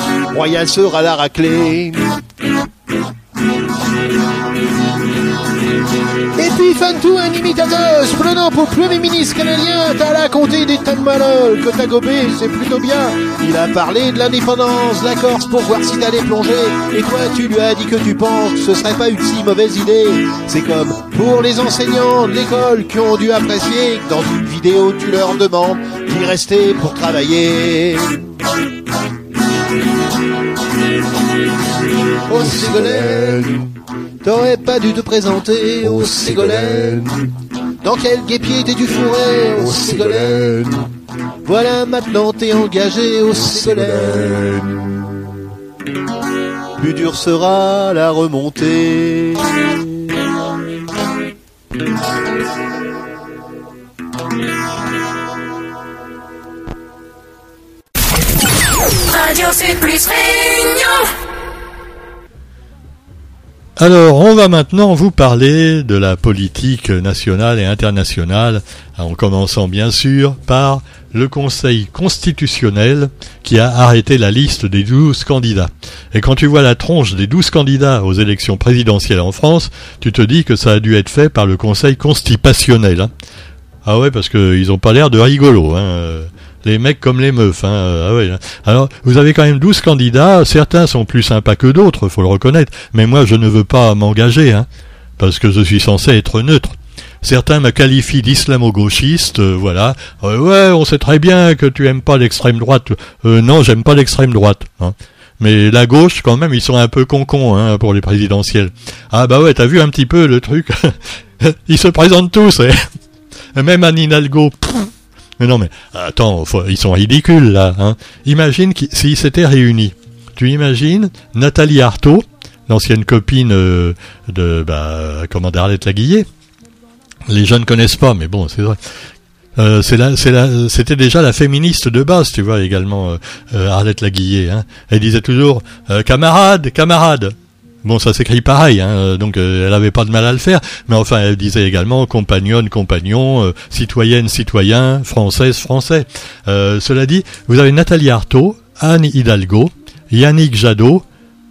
Royal sera la raclée. Et puis Fantou, un imitateur, se prenant pour premier ministre canadien, t'as raconté des tas de malheurs que t'as gobé, c'est plutôt bien. Il a parlé de l'indépendance de la Corse pour voir si t'allais plonger. Et toi, tu lui as dit que tu penses que ce serait pas une si mauvaise idée. C'est comme pour les enseignants de l'école qui ont dû apprécier que dans une vidéo tu leur demandes d'y rester pour travailler. Oh Ségolène, t'aurais pas dû te présenter, oh Ségolène. Dans quel guêpier t'es-tu fourré, oh Ségolène? Voilà maintenant t'es engagé, oh Ségolène. Plus dur sera la remontée. Radio Sud Plus Réunion. Alors, on va maintenant vous parler de la politique nationale et internationale, en commençant bien sûr par le Conseil constitutionnel qui a arrêté la liste des douze candidats. Et quand tu vois la tronche des douze candidats aux élections présidentielles en France, tu te dis que ça a dû être fait par le Conseil constipationnel. Hein. Ah ouais, parce qu'ils ont pas l'air de rigolos, hein. Les mecs comme les meufs, hein. Ah ouais. Alors, vous avez quand même douze candidats, certains sont plus sympas que d'autres, faut le reconnaître, mais moi je ne veux pas m'engager, hein, parce que je suis censé être neutre. Certains me qualifient d'islamo-gauchiste, euh, voilà. Euh, ouais, on sait très bien que tu aimes pas l'extrême droite. Euh, non, j'aime pas l'extrême droite, hein. Mais la gauche, quand même, ils sont un peu concons, hein, pour les présidentielles. Ah bah ouais, t'as vu un petit peu le truc. Ils se présentent tous, et même Anne Hidalgo. Mais non, mais attends, faut, ils sont ridicules là. Hein. Imagine s'ils s'étaient réunis. Tu imagines Nathalie Arthaud, l'ancienne copine euh, de bah, comment d'Arlette Laguillet. Les jeunes connaissent pas, mais bon, c'est vrai. Euh, c'est la, c'est la, c'était déjà la féministe de base, tu vois, également euh, euh, Arlette Laguillet. Hein. Elle disait toujours euh, camarade, camarade. Bon, ça s'écrit pareil, hein, donc euh, elle avait pas de mal à le faire, mais enfin elle disait également compagnonne, compagnon, euh, citoyenne, citoyen, française, français. Euh, cela dit, vous avez Nathalie Arthaud, Anne Hidalgo, Yannick Jadot,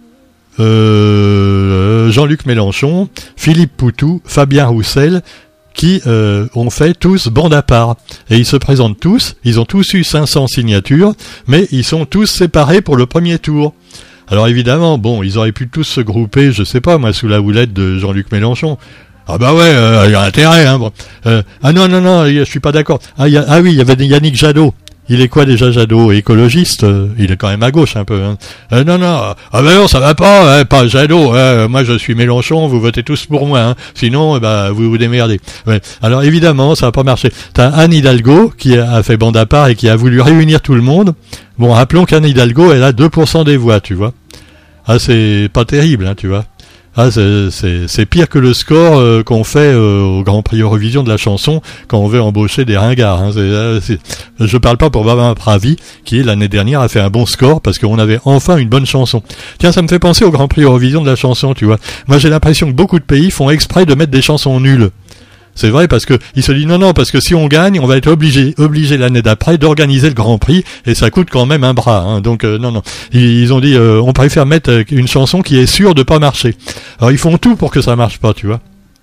euh, Jean-Luc Mélenchon, Philippe Poutou, Fabien Roussel, qui euh, ont fait tous bande à part. Et ils se présentent tous, ils ont tous eu cinq cents signatures, mais ils sont tous séparés pour le premier tour. Alors évidemment, bon, ils auraient pu tous se grouper, je sais pas moi, sous la houlette de Jean-Luc Mélenchon. Ah bah ouais, il euh, y a intérêt, hein. Bon. Euh, ah non, non, non, je suis pas d'accord. Ah, y a, ah oui, il y avait Yannick Jadot. Il est quoi déjà Jadot? Écologiste? euh, Il est quand même à gauche un peu. Hein. Euh, non, non, ah bah non, ça va pas, hein, pas Jadot. Hein. Moi je suis Mélenchon, vous votez tous pour moi. Hein. Sinon, bah vous vous démerdez. Ouais. Alors évidemment, ça va pas marcher. T'as Anne Hidalgo qui a fait bande à part et qui a voulu réunir tout le monde. Bon, rappelons qu'Anne Hidalgo, elle a deux pour cent des voix, tu vois. Ah, c'est pas terrible, hein, tu vois. Ah, c'est, c'est, c'est pire que le score euh, qu'on fait euh, au Grand Prix Eurovision de la chanson quand on veut embaucher des ringards. Hein. C'est, c'est, je parle pas pour Barbara Pravi, qui l'année dernière a fait un bon score parce qu'on avait enfin une bonne chanson. Tiens, ça me fait penser au Grand Prix Eurovision de la chanson, tu vois. Moi, j'ai l'impression que beaucoup de pays font exprès de mettre des chansons nulles. C'est vrai parce que il se dit non non parce que si on gagne on va être obligé obligé l'année d'après d'organiser le Grand Prix et ça coûte quand même un bras hein. Donc euh, non non ils, ils ont dit euh, on préfère mettre une chanson qui est sûre de pas marcher. Alors ils font tout pour que ça marche pas, tu vois.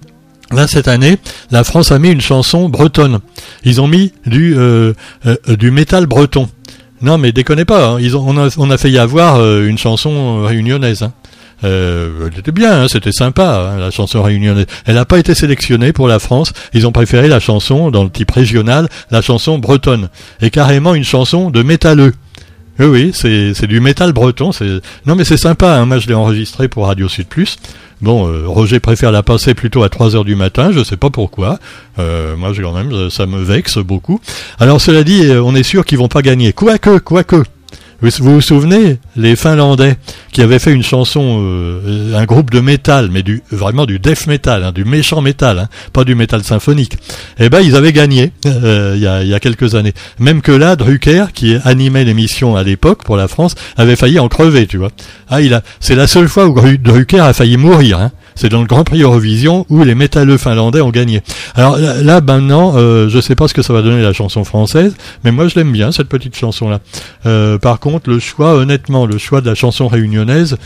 Là cette année la France a mis une chanson bretonne. Ils ont mis du euh, euh, du métal breton. Non mais déconnez pas hein. Ils ont on a on a failli avoir euh, une chanson réunionnaise. Hein. Euh, elle était bien, hein, c'était sympa, hein, la chanson réunionnaise. Elle n'a pas été sélectionnée pour la France. Ils ont préféré la chanson, dans le type régional, la chanson bretonne. Et carrément une chanson de métalleux. Oui, oui, c'est, c'est du métal breton. C'est... Non mais c'est sympa, hein, moi je l'ai enregistré pour Radio Sud Plus. Bon, euh, Roger préfère la passer plutôt à trois heures du matin, je sais pas pourquoi. Euh, moi, j'ai quand même, ça me vexe beaucoup. Alors cela dit, on est sûr qu'ils vont pas gagner. Quoique, quoique. Vous vous, vous souvenez, les Finlandais qui avaient fait une chanson, euh, un groupe de métal, mais du vraiment du death metal, hein, du méchant métal, hein, pas du métal symphonique. Eh ben, ils avaient gagné euh, il y a, il y a quelques années. Même que là, Drucker, qui animait l'émission à l'époque pour la France, avait failli en crever, tu vois. Ah, il a, c'est la seule fois où Drucker a failli mourir. Hein. C'est dans le Grand Prix Eurovision où les métalleux finlandais ont gagné. Alors là, là maintenant, euh, je sais pas ce que ça va donner la chanson française, mais moi je l'aime bien cette petite chanson-là. Euh, par contre, le choix, honnêtement, le choix de la chanson réunionnaise,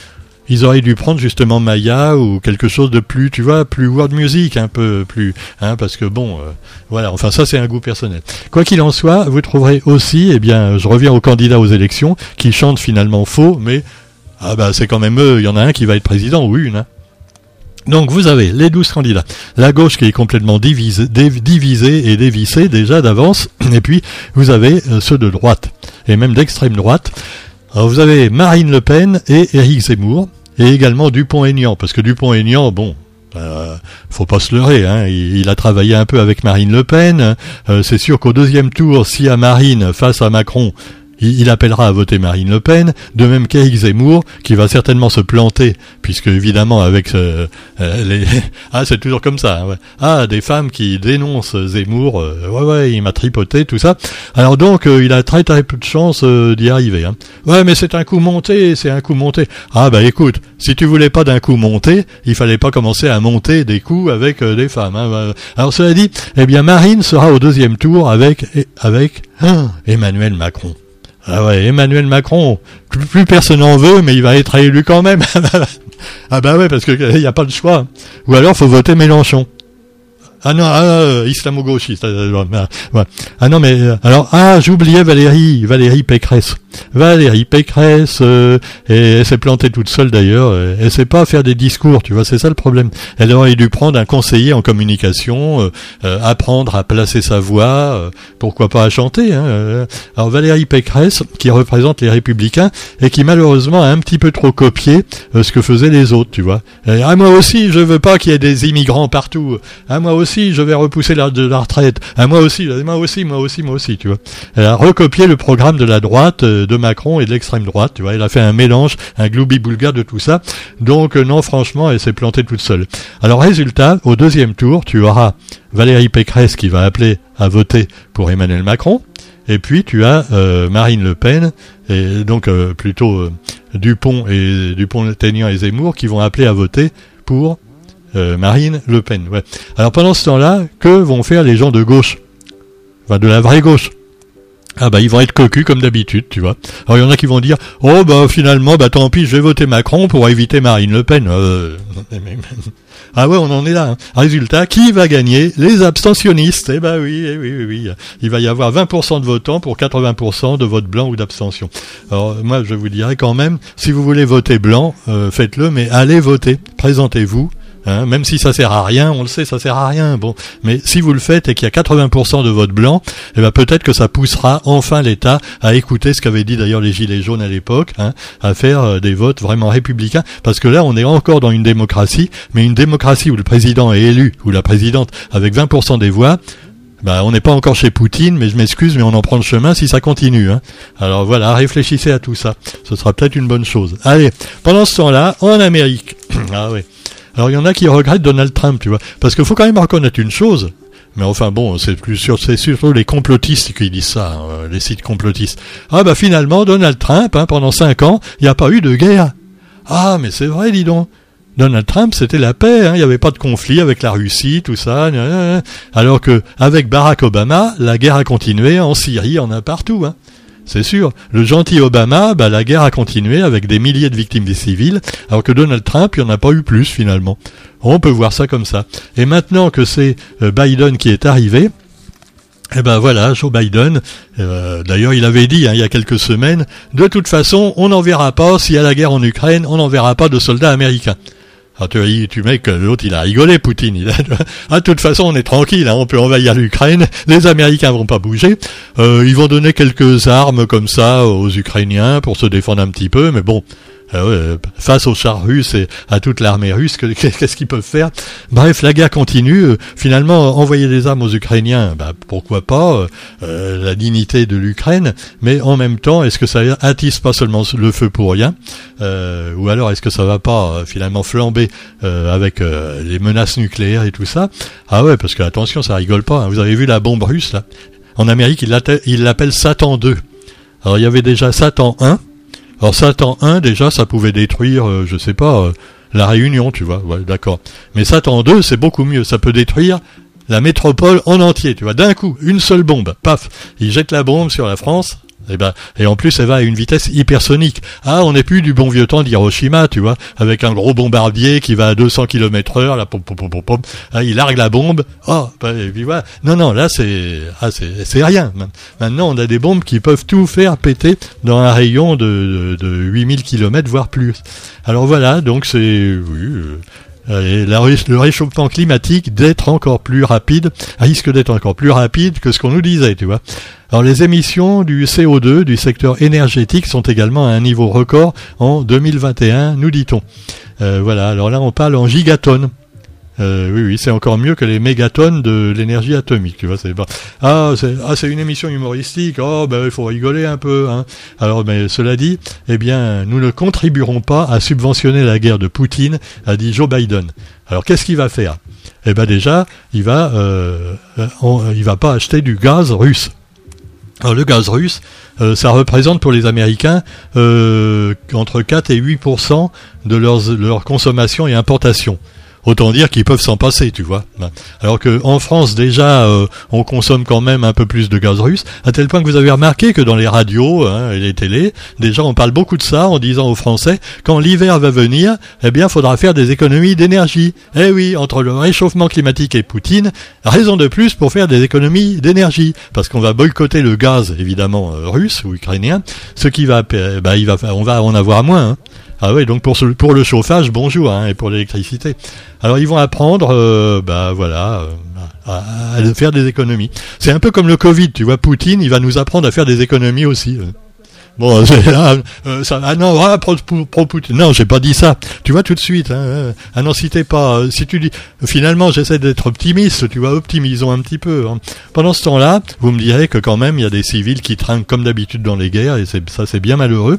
ils auraient dû prendre justement Maya ou quelque chose de plus, tu vois, plus world music, un peu plus, hein, parce que bon, euh, voilà, enfin ça c'est un goût personnel. Quoi qu'il en soit, vous trouverez aussi, eh bien, je reviens aux candidats aux élections, qui chantent finalement faux, mais ah bah c'est quand même eux, il y en a un qui va être président ou une, hein. Donc vous avez les douze candidats, la gauche qui est complètement divisée, divisée et dévissée déjà d'avance, et puis vous avez euh, ceux de droite, et même d'extrême droite. Alors vous avez Marine Le Pen et Éric Zemmour, et également Dupont-Aignan, parce que Dupont-Aignan, bon, euh, faut pas se leurrer, hein, il, il a travaillé un peu avec Marine Le Pen, euh, c'est sûr qu'au deuxième tour, si à Marine face à Macron, il appellera à voter Marine Le Pen, de même qu'Éric Zemmour, qui va certainement se planter, puisque évidemment avec euh, euh, les... Ah, c'est toujours comme ça, hein, ouais. Ah, des femmes qui dénoncent Zemmour, euh, ouais, ouais, il m'a tripoté, tout ça. Alors donc, euh, il a très très peu de chance euh, d'y arriver. Hein. Ouais, mais c'est un coup monté, c'est un coup monté. Ah bah écoute, si tu voulais pas d'un coup monté, il fallait pas commencer à monter des coups avec euh, des femmes. Hein. Alors cela dit, eh bien Marine sera au deuxième tour avec, avec hein, Emmanuel Macron. Ah ouais, Emmanuel Macron, plus, plus personne n'en veut, mais il va être élu quand même. Ah bah ouais, parce que il n'y a pas le choix. Ou alors, faut voter Mélenchon. Ah non, ah, euh, islamo-gauchiste. Euh, ouais. Ah non, mais euh, alors, ah, j'oubliais Valérie, Valérie Pécresse. Valérie Pécresse, euh, et elle s'est plantée toute seule d'ailleurs. Euh, elle sait pas faire des discours, tu vois, c'est ça le problème. Elle aurait dû prendre un conseiller en communication, euh, euh, apprendre à placer sa voix, euh, pourquoi pas à chanter. Hein, euh. Alors Valérie Pécresse, qui représente les Républicains et qui malheureusement a un petit peu trop copié euh, ce que faisaient les autres, tu vois. Et, ah moi aussi, je veux pas qu'il y ait des immigrants partout. Ah moi aussi. Si, je vais repousser la, de la retraite. Ah, moi aussi, moi aussi, moi aussi, moi aussi, tu vois. Elle a recopié le programme de la droite, euh, de Macron et de l'extrême droite, tu vois. Elle a fait un mélange, un gloubi-boulga de tout ça. Donc, euh, non, franchement, elle s'est plantée toute seule. Alors, résultat, au deuxième tour, tu auras Valérie Pécresse qui va appeler à voter pour Emmanuel Macron. Et puis, tu as euh, Marine Le Pen, et donc euh, plutôt euh, Dupont et Dupont-Aignan et Zemmour qui vont appeler à voter pour Euh, Marine Le Pen, ouais. Alors pendant ce temps-là, que vont faire les gens de gauche, enfin de la vraie gauche? Ah bah ils vont être cocus comme d'habitude, tu vois. Alors il y en a qui vont dire, oh bah finalement, bah tant pis, je vais voter Macron pour éviter Marine Le Pen. Euh... Ah ouais, on en est là. Hein. Résultat, qui va gagner? Les abstentionnistes. Eh ben oui, eh oui, oui, oui. Il va y avoir vingt pour cent de votants pour quatre-vingts pour cent de vote blanc ou d'abstention. Alors moi, je vous dirais quand même, si vous voulez voter blanc, euh, faites-le, mais allez voter. Présentez-vous. Hein, même si ça sert à rien, on le sait, ça sert à rien. Bon, mais si vous le faites et qu'il y a quatre-vingts pour cent de vote blanc, eh ben peut-être que ça poussera enfin l'État à écouter ce qu'avaient dit d'ailleurs les Gilets jaunes à l'époque, hein, à faire euh, des votes vraiment républicains. Parce que là, on est encore dans une démocratie, mais une démocratie où le président est élu ou la présidente avec vingt pour cent des voix. Bah, on n'est pas encore chez Poutine, mais je m'excuse, mais on en prend le chemin si ça continue. Hein. Alors voilà, réfléchissez à tout ça. Ce sera peut-être une bonne chose. Allez, pendant ce temps-là, en Amérique. Ah oui. Alors il y en a qui regrettent Donald Trump, tu vois, parce qu'il faut quand même reconnaître une chose. Mais enfin bon, c'est plus sûr, c'est surtout les complotistes qui disent ça, hein, les sites complotistes. Ah bah finalement Donald Trump, hein, pendant cinq ans, il n'y a pas eu de guerre. Ah mais c'est vrai, dis donc. Donald Trump, c'était la paix, hein, il n'y avait pas de conflit avec la Russie, tout ça. Gna, gna, gna. Alors que avec Barack Obama, la guerre a continué en Syrie, il y en a partout, hein. C'est sûr. Le gentil Obama, bah, la guerre a continué avec des milliers de victimes des civils, alors que Donald Trump, il n'y en a pas eu plus, finalement. On peut voir ça comme ça. Et maintenant que c'est euh, Biden qui est arrivé, eh ben voilà, Joe Biden, euh, d'ailleurs il avait dit, hein, il y a quelques semaines, de toute façon, on n'en verra pas, s'il y a la guerre en Ukraine, on n'en verra pas de soldats américains. Ah, tu, tu mets que l'autre, il a rigolé, Poutine. Il a, ah, de toute façon, on est tranquille, hein, on peut envahir l'Ukraine. Les Américains vont pas bouger. Euh, ils vont donner quelques armes comme ça aux Ukrainiens pour se défendre un petit peu, mais bon. Euh, face aux chars russes et à toute l'armée russe, qu'est-ce qu'ils peuvent faire? Bref, la guerre continue. Finalement, envoyer des armes aux Ukrainiens, bah, pourquoi pas, euh, la dignité de l'Ukraine, mais en même temps, est-ce que ça attise pas seulement le feu pour rien, euh, ou alors est-ce que ça va pas euh, finalement flamber euh, avec euh, les menaces nucléaires et tout ça? Ah ouais, parce que attention, ça rigole pas, hein. Vous avez vu la bombe russe là? En Amérique, ils l'appellent Satan deux. Alors il y avait déjà Satan un. Alors Satan un, déjà, ça pouvait détruire, euh, je sais pas, euh, la Réunion, tu vois, ouais, d'accord. Mais Satan deux, c'est beaucoup mieux, ça peut détruire la métropole en entier, tu vois, d'un coup, une seule bombe, paf, il jette la bombe sur la France, Et ben, et en plus, elle va à une vitesse hypersonique. Ah, on n'est plus du bon vieux temps d'Hiroshima, tu vois, avec un gros bombardier qui va à deux cents kilomètres heure, là, pom, pom, pom, pom, pom. Ah, il largue la bombe. Oh, ben, et puis voilà. Non, non, là, c'est, ah, c'est, c'est rien. Maintenant, on a des bombes qui peuvent tout faire péter dans un rayon de, de, de huit mille kilomètres, voire plus. Alors voilà, donc c'est, oui, euh, Et la, le réchauffement climatique d'être encore plus rapide, risque d'être encore plus rapide que ce qu'on nous disait, tu vois. Alors les émissions du C O deux du secteur énergétique sont également à un niveau record en deux mille vingt et un, nous dit-on. Euh, voilà, alors là on parle en gigatonnes. Euh, oui, oui, c'est encore mieux que les mégatonnes de l'énergie atomique, tu vois. C'est pas ah, c'est ah, c'est une émission humoristique. Oh, ben il faut rigoler un peu, hein. Alors, mais cela dit, eh bien, nous ne contribuerons pas à subventionner la guerre de Poutine, a dit Joe Biden. Alors, qu'est-ce qu'il va faire ? Eh ben déjà, il va, euh, on, il va pas acheter du gaz russe. Alors, le gaz russe, euh, ça représente pour les Américains euh, entre quatre et huit pour cent de leurs, de leur consommation et importation. Autant dire qu'ils peuvent s'en passer, tu vois. Alors que en France déjà, euh, on consomme quand même un peu plus de gaz russe, à tel point que vous avez remarqué que dans les radios hein, et les télés, déjà on parle beaucoup de ça en disant aux Français, quand l'hiver va venir, eh bien, faudra faire des économies d'énergie. Eh oui, entre le réchauffement climatique et Poutine, raison de plus pour faire des économies d'énergie, parce qu'on va boycotter le gaz évidemment euh, russe ou ukrainien, ce qui va, bah, il va, on va en avoir moins. Hein. Ah oui, donc pour ce, pour le chauffage, bonjour, hein, et pour l'électricité. Alors ils vont apprendre, euh, bah voilà, euh, à, à faire des économies. C'est un peu comme le Covid, tu vois. Poutine, il va nous apprendre à faire des économies aussi. Bon, c'est, ah, euh, ça, ah non, ah, pro, pro, pro Poutine. Non, j'ai pas dit ça. Tu vois tout de suite. Hein, ah non, si t'es pas, si tu dis, finalement, j'essaie d'être optimiste. Tu vois, optimisons un petit peu. Hein. Pendant ce temps-là, vous me direz que quand même, il y a des civils qui trinquent comme d'habitude dans les guerres, et c'est, ça, c'est bien malheureux.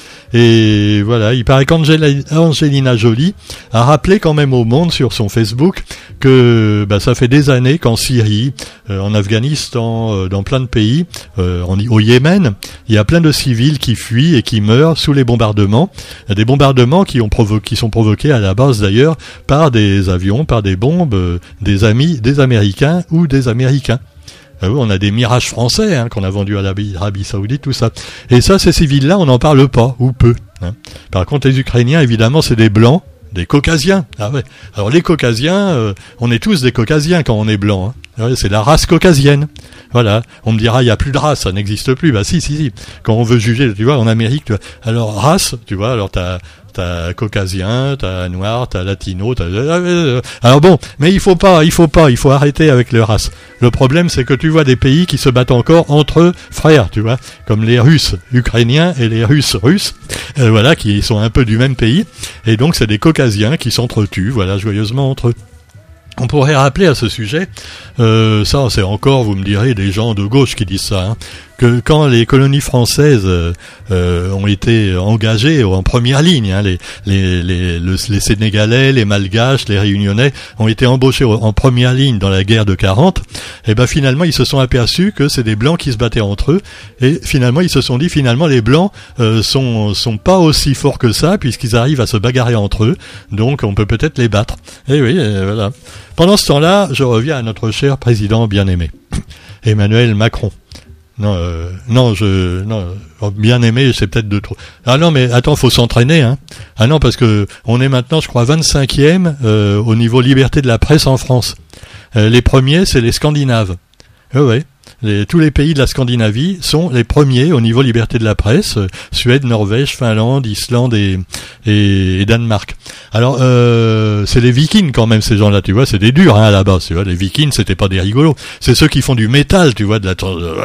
Et voilà, il paraît qu'Angelina Jolie a rappelé quand même au monde sur son Facebook que bah, ça fait des années qu'en Syrie, euh, en Afghanistan, euh, dans plein de pays, euh, en, au Yémen, il y a plein de civils qui fuient et qui meurent sous les bombardements. Des bombardements qui, ont provo- qui sont provoqués à la base d'ailleurs par des avions, par des bombes, euh, des amis, des Américains ou des Américains. Ah oui, on a des mirages français hein, qu'on a vendus à l'Arabie Saoudite, tout ça. Et ça, ces civils-là, on n'en parle pas, ou peu. Hein. Par contre, les Ukrainiens, évidemment, c'est des Blancs, des Caucasiens. Ah ouais. Alors les Caucasiens, euh, on est tous des Caucasiens quand on est blanc. Hein. Ouais, c'est la race caucasienne. Voilà. On me dira, il n'y a plus de race, ça n'existe plus. Bah si, si, si. Quand on veut juger, tu vois, en Amérique, tu vois. Alors race, tu vois, alors t'as... T'as caucasien, t'as noir, t'as latino, t'as... Alors bon, mais il faut pas, il faut pas, il faut arrêter avec les races. Le problème, c'est que tu vois des pays qui se battent encore entre frères, tu vois, comme les Russes ukrainiens et les Russes russes, euh, voilà, qui sont un peu du même pays, et donc c'est des caucasiens qui s'entretuent, voilà, joyeusement entre eux. On pourrait rappeler à ce sujet, euh, ça c'est encore, vous me direz, des gens de gauche qui disent ça, hein, que quand les colonies françaises euh, euh, ont été engagées en première ligne, hein, les, les, les, le, les Sénégalais, les Malgaches, les Réunionnais ont été embauchés en première ligne dans la guerre de quarante, et ben finalement ils se sont aperçus que c'est des Blancs qui se battaient entre eux, et finalement ils se sont dit finalement les Blancs euh, sont, sont pas aussi forts que ça, puisqu'ils arrivent à se bagarrer entre eux, donc on peut peut-être les battre. Et oui, euh, voilà. Pendant ce temps-là, je reviens à notre cher président bien-aimé, Emmanuel Macron. Non, euh, non, je, non, bien-aimé, c'est peut-être de trop. Ah non, mais attends, faut s'entraîner, hein. Ah non, parce que on est maintenant, je crois, vingt-cinquième euh, au niveau liberté de la presse en France. Euh, les premiers, c'est les Scandinaves. Euh, ouais. Les, tous les pays de la Scandinavie sont les premiers au niveau liberté de la presse, euh, Suède, Norvège, Finlande, Islande et, et, et Danemark. Alors, euh, c'est les Vikings quand même, ces gens-là, tu vois, c'est des durs hein, à la base, tu vois, les Vikings, c'était pas des rigolos, c'est ceux qui font du métal, tu vois, de la...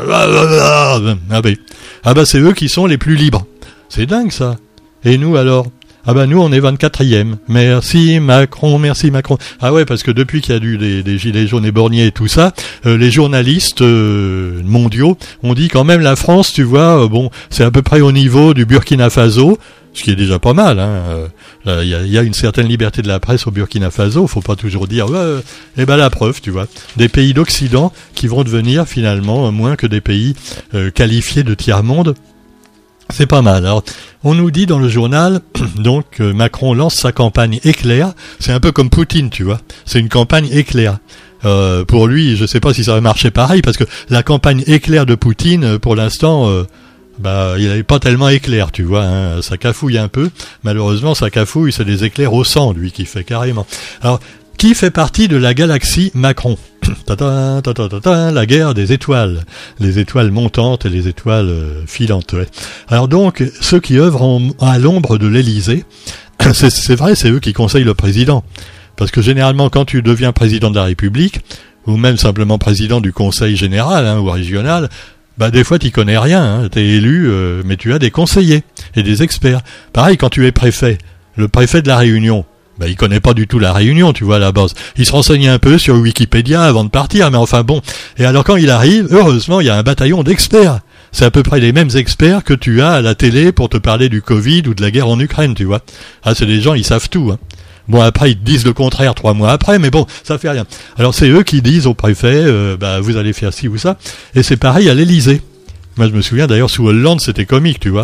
Ah bah, ah bah c'est eux qui sont les plus libres. C'est dingue ça. Et nous alors ? Ah bah nous on est vingt-quatrième. Merci Macron, merci Macron. Ah ouais, parce que depuis qu'il y a eu des, des gilets jaunes et borniers et tout ça, euh, les journalistes euh, mondiaux ont dit quand même la France, tu vois, euh, bon, c'est à peu près au niveau du Burkina Faso, ce qui est déjà pas mal. Hein. Il euh, y, y a une certaine liberté de la presse au Burkina Faso, faut pas toujours dire, ouais, euh, eh ben la preuve, tu vois, des pays d'Occident qui vont devenir finalement moins que des pays euh, qualifiés de tiers-monde. C'est pas mal. Alors, on nous dit dans le journal, donc, euh, Macron lance sa campagne éclair. C'est un peu comme Poutine, tu vois. C'est une campagne éclair. Euh, pour lui, je sais pas si ça va marcher pareil, parce que la campagne éclair de Poutine, pour l'instant, euh, bah, il n'avait pas tellement éclair, tu vois, hein. Ça cafouille un peu. Malheureusement, ça cafouille, c'est des éclairs au sang, lui, qui fait carrément. Alors, qui fait partie de la galaxie Macron? Tata, tata, tata, la guerre des étoiles. Les étoiles montantes et les étoiles euh, filantes, ouais. Alors donc, ceux qui œuvrent en, à l'ombre de l'Élysée, c'est, c'est vrai, c'est eux qui conseillent le président. Parce que généralement, quand tu deviens président de la République, ou même simplement président du conseil général, hein, ou régional, bah des fois tu connais rien, hein, t'es élu, euh, mais tu as des conseillers et des experts. Pareil quand tu es préfet, le préfet de la Réunion, bah il connaît pas du tout la Réunion, tu vois, à la base. Il se renseigne un peu sur Wikipédia avant de partir, mais enfin bon. Et alors quand il arrive, heureusement, il y a un bataillon d'experts. C'est à peu près les mêmes experts que tu as à la télé pour te parler du Covid ou de la guerre en Ukraine, tu vois. Ah, c'est des gens, ils savent tout, hein. Bon, après, ils te disent le contraire trois mois après, mais bon, ça fait rien. Alors, c'est eux qui disent au préfet, euh, bah, vous allez faire ci ou ça. Et c'est pareil à l'Élysée. Moi, je me souviens, d'ailleurs, sous Hollande, c'était comique, tu vois.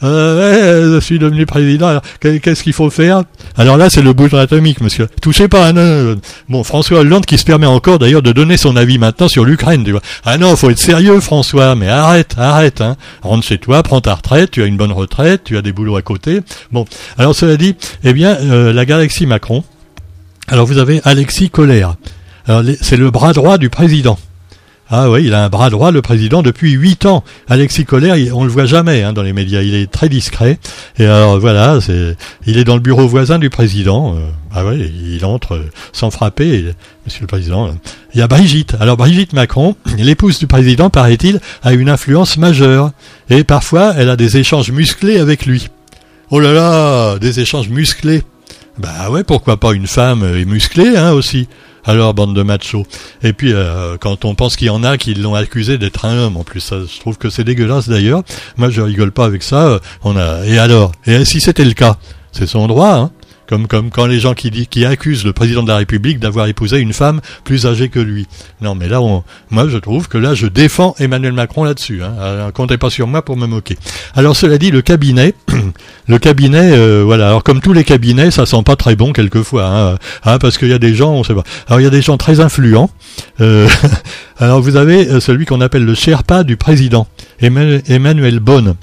Euh, ouais, je suis devenu président, alors, qu'est-ce qu'il faut faire? Alors là, c'est le bouton atomique, monsieur. Touchez pas, hein, non. Bon, François Hollande qui se permet encore, d'ailleurs, de donner son avis maintenant sur l'Ukraine, tu vois. Ah non, faut être sérieux, François, mais arrête, arrête, hein. Rentre chez toi, prends ta retraite, tu as une bonne retraite, tu as des boulots à côté. Bon. Alors, cela dit, eh bien, euh, la galaxie Macron. Alors, vous avez Alexis Colère. Alors, les, c'est le bras droit du président. Ah oui, il a un bras droit, le président, depuis huit ans. Alexis Colère, il, on le voit jamais hein, dans les médias, il est très discret. Et alors voilà, c'est, il est dans le bureau voisin du président. Euh, ah oui, il entre euh, sans frapper, et, monsieur le président. Euh, il y a Brigitte. Alors Brigitte Macron, l'épouse du président, paraît-il, a une influence majeure. Et parfois, elle a des échanges musclés avec lui. Oh là là, des échanges musclés. Bah ouais, pourquoi pas une femme euh, musclée hein, aussi. Alors, bande de machos. Et puis, euh, quand on pense qu'il y en a qui l'ont accusé d'être un homme, en plus, ça, je trouve que c'est dégueulasse d'ailleurs. Moi, je rigole pas avec ça. On a. Et alors? Et si c'était le cas, c'est son droit, hein. Comme, comme quand les gens qui, dit, qui accusent le président de la République d'avoir épousé une femme plus âgée que lui. Non, mais là, on, moi, je trouve que là, je défends Emmanuel Macron là-dessus. Hein. Alors, comptez pas sur moi pour me moquer. Alors, cela dit, le cabinet, le cabinet, euh, voilà. Alors, comme tous les cabinets, ça sent pas très bon quelquefois, hein, hein, parce qu'il y a des gens, on sait pas. Alors, il y a des gens très influents. Euh, alors, vous avez celui qu'on appelle le Sherpa du président, Emmanuel, Emmanuel Bonne.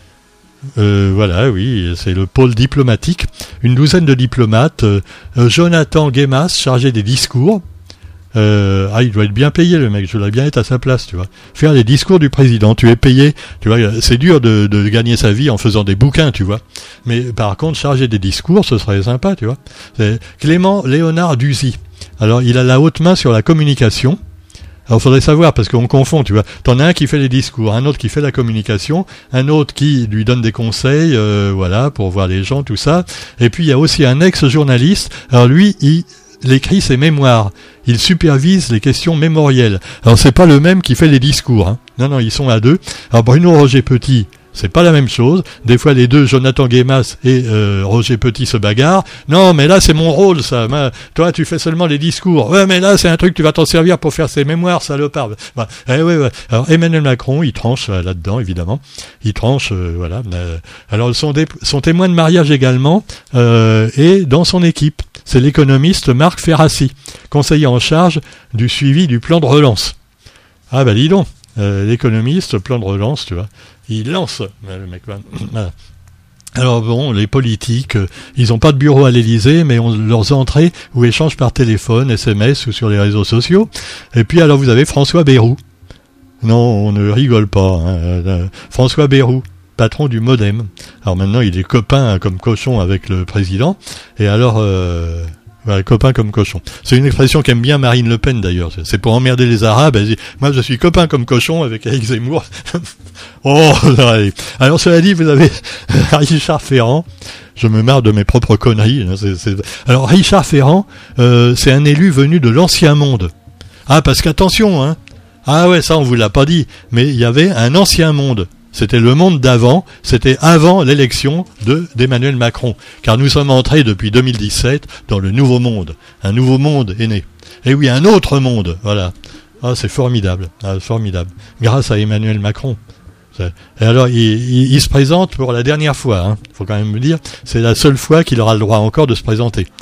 Euh, voilà, oui, c'est le pôle diplomatique. Une douzaine de diplomates. Euh, Jonathan Guémas, chargé des discours. Euh, ah, il doit être bien payé, le mec. Je voudrais bien être à sa place, tu vois. Faire les discours du président. Tu es payé, tu vois. C'est dur de, de gagner sa vie en faisant des bouquins, tu vois. Mais par contre, chargé des discours, ce serait sympa, tu vois. C'est Clément Léonard Duzy. Alors, il a la haute main sur la communication. Alors, faudrait savoir, parce qu'on confond, tu vois. T'en as un qui fait les discours, un autre qui fait la communication, un autre qui lui donne des conseils, euh, voilà, pour voir les gens, tout ça. Et puis, il y a aussi un ex-journaliste. Alors, lui, il, il écrit ses mémoires. Il supervise les questions mémorielles. Alors, c'est pas le même qui fait les discours, hein. Non, non, ils sont à deux. Alors, Bruno Roger Petit, c'est pas la même chose. Des fois, les deux, Jonathan Guémas et euh, Roger Petit, se bagarrent. Non, mais là, c'est mon rôle, ça. Ma, toi, tu fais seulement les discours. Ouais, mais là, c'est un truc, tu vas t'en servir pour faire ses mémoires, salopard. Bah, eh, ouais, ouais. Alors, Emmanuel Macron, il tranche euh, là-dedans, évidemment. Il tranche, euh, voilà. Euh, alors, son, dé- son témoin de mariage également euh, est dans son équipe. C'est l'économiste Marc Ferrassi, conseiller en charge du suivi du plan de relance. Ah, bah, dis donc. Euh, l'économiste, plan de relance, tu vois. Il lance, le mec. Voilà. Alors bon, les politiques, euh, ils n'ont pas de bureau à l'Élysée, mais on leurs entrées ou échanges par téléphone, S M S ou sur les réseaux sociaux. Et puis alors vous avez François Bayrou. Non, on ne rigole pas. Hein. Euh, François Bayrou, patron du Modem. Alors maintenant, il est copain hein, comme cochon avec le président. Et alors... Euh, Voilà, copain comme cochon. C'est une expression qu'aime bien Marine Le Pen d'ailleurs. C'est pour emmerder les Arabes. Elle dit, moi je suis copain comme cochon avec Éric Zemmour. Oh, allez. Alors cela dit, vous avez Richard Ferrand. Je me marre de mes propres conneries. C'est, c'est... Alors Richard Ferrand, euh, c'est un élu venu de l'ancien monde. Ah, parce qu'attention, hein. Ah ouais, ça on vous l'a pas dit. Mais il y avait un ancien monde. C'était le monde d'avant, c'était avant l'élection de d'Emmanuel Macron. Car nous sommes entrés depuis deux mille dix-sept dans le nouveau monde. Un nouveau monde est né. Et oui, un autre monde, voilà. Ah, c'est formidable, ah, formidable. Grâce à Emmanuel Macron. Et alors, il, il, il se présente pour la dernière fois, hein. Faut quand même me dire, c'est la seule fois qu'il aura le droit encore de se présenter.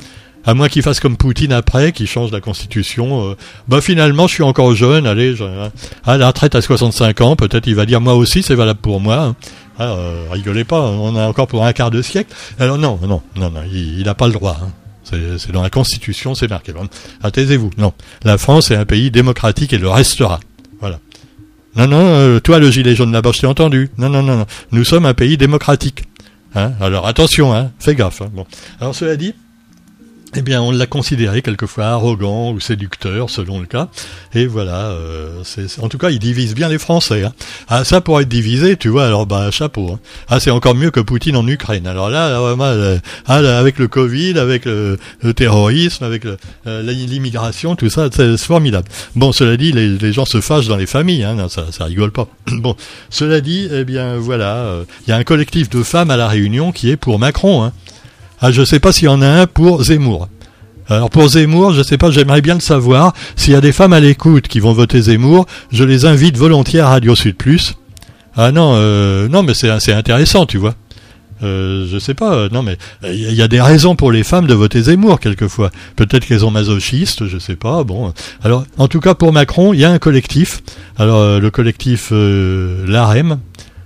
À moins qu'il fasse comme Poutine après, qu'il change la constitution. Euh, bah finalement, je suis encore jeune. Allez, je, à la retraite à soixante-cinq ans, peut-être il va dire moi aussi, c'est valable pour moi. Hein. Ah, euh, rigolez pas, on a encore pour un quart de siècle. Alors non, non, non, non, il n'a pas le droit. Hein. C'est, c'est dans la constitution, c'est marqué. Bon, ah, taisez-vous. Non, la France est un pays démocratique et le restera. Voilà. Non, non, euh, toi le gilet jaune là-bas, je t'ai entendu. Non, non, non, non. Nous sommes un pays démocratique. Hein. Alors attention, hein, fais gaffe. Hein. Bon. Alors cela dit. Eh bien, on l'a considéré quelquefois arrogant ou séducteur, selon le cas. Et voilà, euh, c'est, c'est, en tout cas, il divise bien les Français. Hein. Ah, ça, pour être divisé, tu vois, alors, bah, chapeau. Hein. Ah, c'est encore mieux que Poutine en Ukraine. Alors là, là vraiment, euh, ah, là, avec le Covid, avec le, le terrorisme, avec le, euh, l'immigration, tout ça, c'est, c'est formidable. Bon, cela dit, les, les gens se fâchent dans les familles, hein, non, ça, ça rigole pas. Bon, cela dit, eh bien, voilà, il euh, y a un collectif de femmes à La Réunion qui est pour Macron, hein. Ah, je sais pas s'il y en a un pour Zemmour. Alors pour Zemmour, je sais pas, j'aimerais bien le savoir. S'il y a des femmes à l'écoute qui vont voter Zemmour, je les invite volontiers à Radio Sud Plus. Ah non, euh, non mais c'est, c'est intéressant, tu vois. Euh, je sais pas, non mais il y, y a des raisons pour les femmes de voter Zemmour quelquefois. Peut-être qu'elles sont masochistes, je sais pas. Bon, alors en tout cas pour Macron, il y a un collectif. Alors euh, le collectif euh, l'AREM.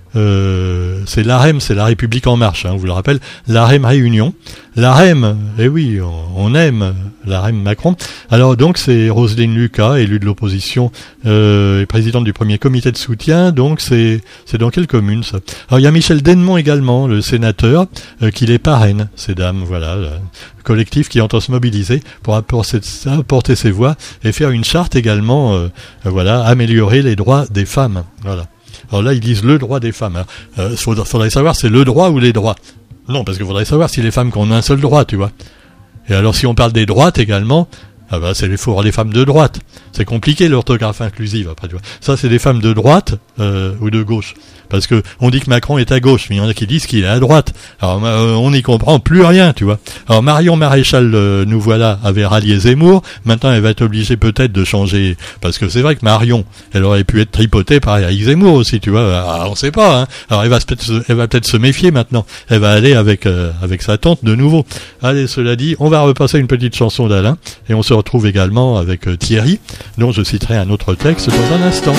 Euh, c'est l'AREM, c'est La République En Marche, hein, on vous le rappelle, l'AREM Réunion. L'AREM, eh oui, on, on aime l'AREM Macron. Alors donc c'est Roselyne Lucas, élue de l'opposition euh, et présidente du premier comité de soutien. Donc c'est c'est dans quelle commune ça? Alors il y a Michel Dennemont également, le sénateur, euh, qui les parraine, ces dames, voilà. Le collectif qui entend se mobiliser pour apporter, apporter ses voix et faire une charte également, euh, voilà, améliorer les droits des femmes, voilà. Alors là, ils disent le droit des femmes. Il euh, faudrait, faudrait savoir, c'est le droit ou les droits. Non, parce qu'il faudrait savoir si les femmes qui ont un seul droit, tu vois. Et alors, si on parle des droites également, ah bah, c'est les, faut les femmes de droite. C'est compliqué, l'orthographe inclusive, après, tu vois. Ça, c'est des femmes de droite euh, ou de gauche. Parce que on dit que Macron est à gauche, mais il y en a qui disent qu'il est à droite. Alors euh, on n'y comprend plus rien, tu vois. Alors Marion Maréchal, euh, nous voilà, avait rallié Zemmour. Maintenant, elle va être obligée peut-être de changer, parce que c'est vrai que Marion, elle aurait pu être tripotée par Eric Zemmour aussi, tu vois. Alors, on sait pas. Hein. Alors elle va peut-être, se, elle va peut-être se méfier maintenant. Elle va aller avec euh, avec sa tante de nouveau. Allez, cela dit, on va repasser une petite chanson d'Alain, et on se retrouve également avec euh, Thierry, dont je citerai un autre texte dans un instant.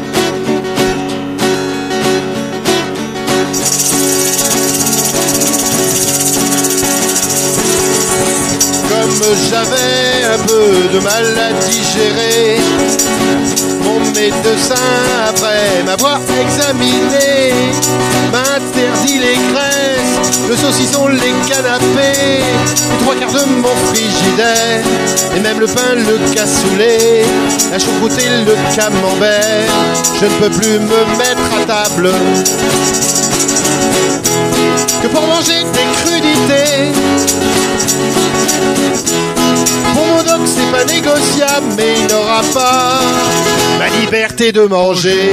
J'avais un peu de mal à digérer. Mon médecin, après m'avoir examiné, m'interdit les graisses, le saucisson, les canapés, les trois quarts de mon frigidaire, et même le pain, le cassoulet, la choucroute et le camembert. Je ne peux plus me mettre à table que pour manger des crudités. Pour mon doc c'est pas négociable, mais il n'aura pas ma liberté de manger.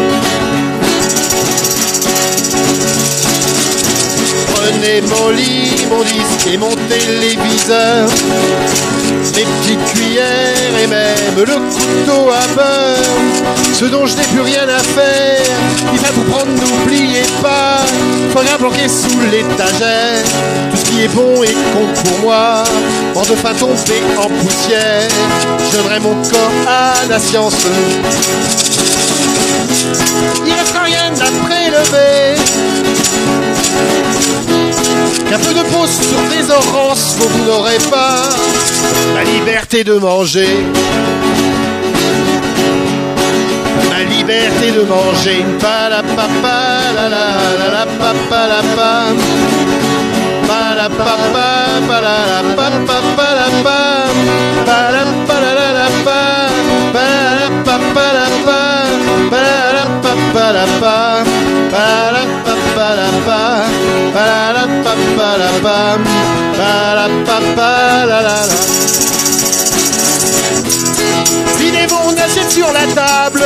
Prenez mon lit, mon disque et mon téléviseur, mes petites cuillères et même le couteau à beurre. Ce dont je n'ai plus rien à faire, il va vous prendre, n'oubliez pas, faudra bloquer sous l'étagère. Tout ce qui est bon et compte pour moi, en de fin tomber en poussière. Je donnerai mon corps à la science. Il restera rien à prélever, qu'un peu de pause sur des oranges, vous n'aurez pas la liberté de manger. Ma liberté de manger. Pa la pa pa la la la la pa pa la pa. Pa la pa pa pa la la pa pa pa la pa. Pa la pa la la la pa. Pa la pa pa la pa. Pa la pa pa la pa. Pa la pa pa la pa. Pa la pa pa la pa. Pa la pa pa la la la. Videz mon assiette sur la table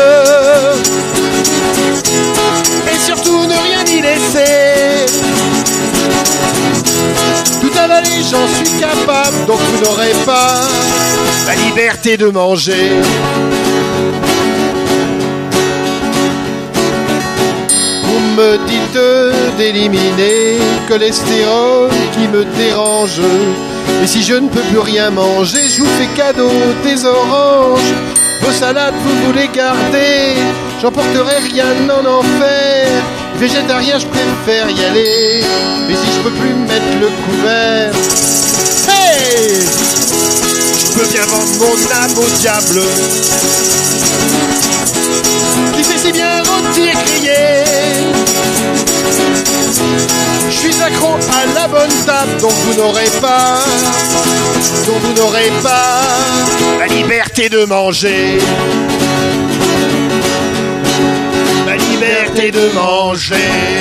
et surtout ne rien y laisser. Tout avaler, j'en suis capable, donc vous n'aurez pas la liberté de manger. Vous me dites d'éliminer cholestérol qui me dérange. Et si je ne peux plus rien manger, je vous fais cadeau des oranges. Vos salades, vous vous les gardez, j'emporterai rien en enfer. Végétarien, je préfère y aller. Mais si je peux plus mettre le couvert, hey, je peux bien vendre mon âme au diable, qui sait si bien rôtir, crier. Je suis accro à la bonne table, donc vous n'aurez pas, donc vous n'aurez pas la liberté de manger. La liberté de manger.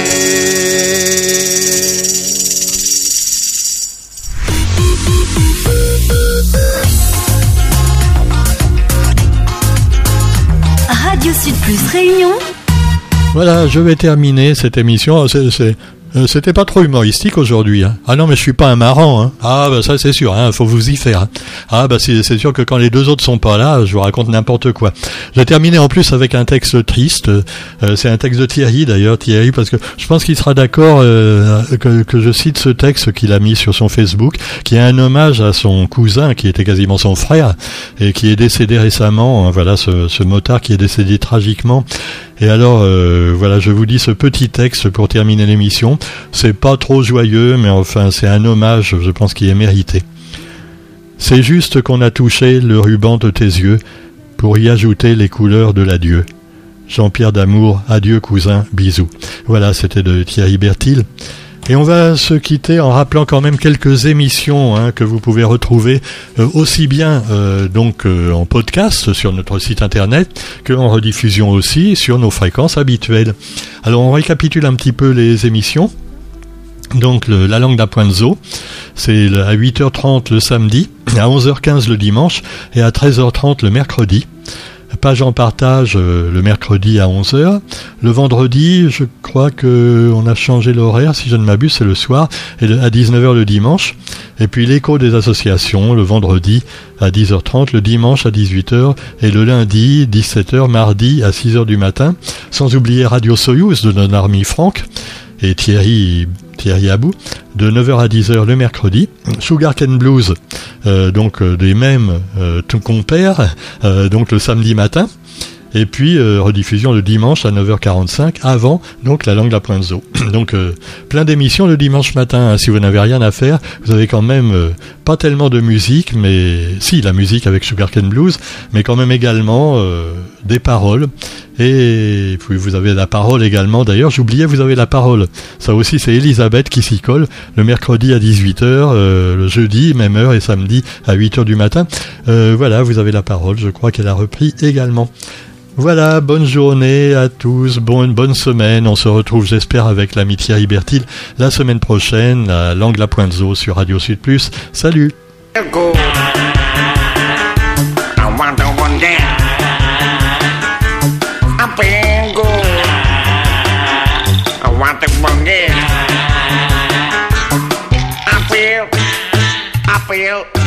Radio Sud Plus Réunion. Voilà, je vais terminer cette émission. C'est, c'est, euh, c'était pas trop humoristique aujourd'hui. Hein. Ah non, mais je suis pas un marrant. Hein. Ah bah ça c'est sûr, hein, faut vous y faire. Hein. Ah bah c'est, c'est sûr que quand les deux autres sont pas là, je vous raconte n'importe quoi. J'ai terminé en plus avec un texte triste. Euh, c'est un texte de Thierry d'ailleurs, Thierry, parce que je pense qu'il sera d'accord euh, que, que je cite ce texte qu'il a mis sur son Facebook, qui est un hommage à son cousin, qui était quasiment son frère, et qui est décédé récemment. Hein, voilà, ce, ce motard qui est décédé tragiquement. Et alors, euh, voilà, je vous dis ce petit texte pour terminer l'émission. C'est pas trop joyeux, mais enfin, c'est un hommage, je pense, qui est mérité. C'est juste qu'on a touché le ruban de tes yeux pour y ajouter les couleurs de l'adieu. Jean-Pierre Damour, adieu cousin, bisous. Voilà, c'était de Thierry Bertil. Et on va se quitter en rappelant quand même quelques émissions hein, que vous pouvez retrouver euh, aussi bien euh, donc euh, en podcast sur notre site internet qu'en rediffusion aussi sur nos fréquences habituelles. Alors on récapitule un petit peu les émissions. Donc le, la langue d'un point de zoo, c'est à huit heures trente le samedi, à onze heures quinze le dimanche et à treize heures trente le mercredi. Page en partage euh, le mercredi à onze heures. Le vendredi, je crois que on a changé l'horaire, si je ne m'abuse, c'est le soir, et à dix-neuf heures le dimanche. Et puis l'écho des associations, le vendredi à dix heures trente, le dimanche à dix-huit heures, et le lundi, dix-sept heures, mardi à six heures du matin. Sans oublier Radio Soyouz de notre ami Franck et Thierry Thierry Abou, de neuf heures à dix heures le mercredi. Sugar Cane Blues, euh, donc euh, des mêmes euh, tout compères, euh, donc le samedi matin. Et puis euh, rediffusion le dimanche à neuf heures quarante-cinq, avant donc la langue de la pointe zoo. Donc euh, plein d'émissions le dimanche matin, hein, si vous n'avez rien à faire, vous avez quand même euh, pas tellement de musique, mais si la musique avec Sugar Cane Blues, mais quand même également euh, des paroles. Et puis vous avez la parole également, d'ailleurs j'oubliais, vous avez la parole, ça aussi c'est Elisabeth qui s'y colle, le mercredi à dix-huit heures, euh, le jeudi même heure et samedi à huit heures du matin. Euh, voilà, vous avez la parole, je crois qu'elle a repris également. Voilà, bonne journée à tous, bonne, bonne semaine, on se retrouve j'espère avec l'ami Thierry Bertil la semaine prochaine, à l'angle la pointe zoo sur Radio Sud Plus. Salut. Go. I want to one day. I bingo. I want to one day. I feel. I feel.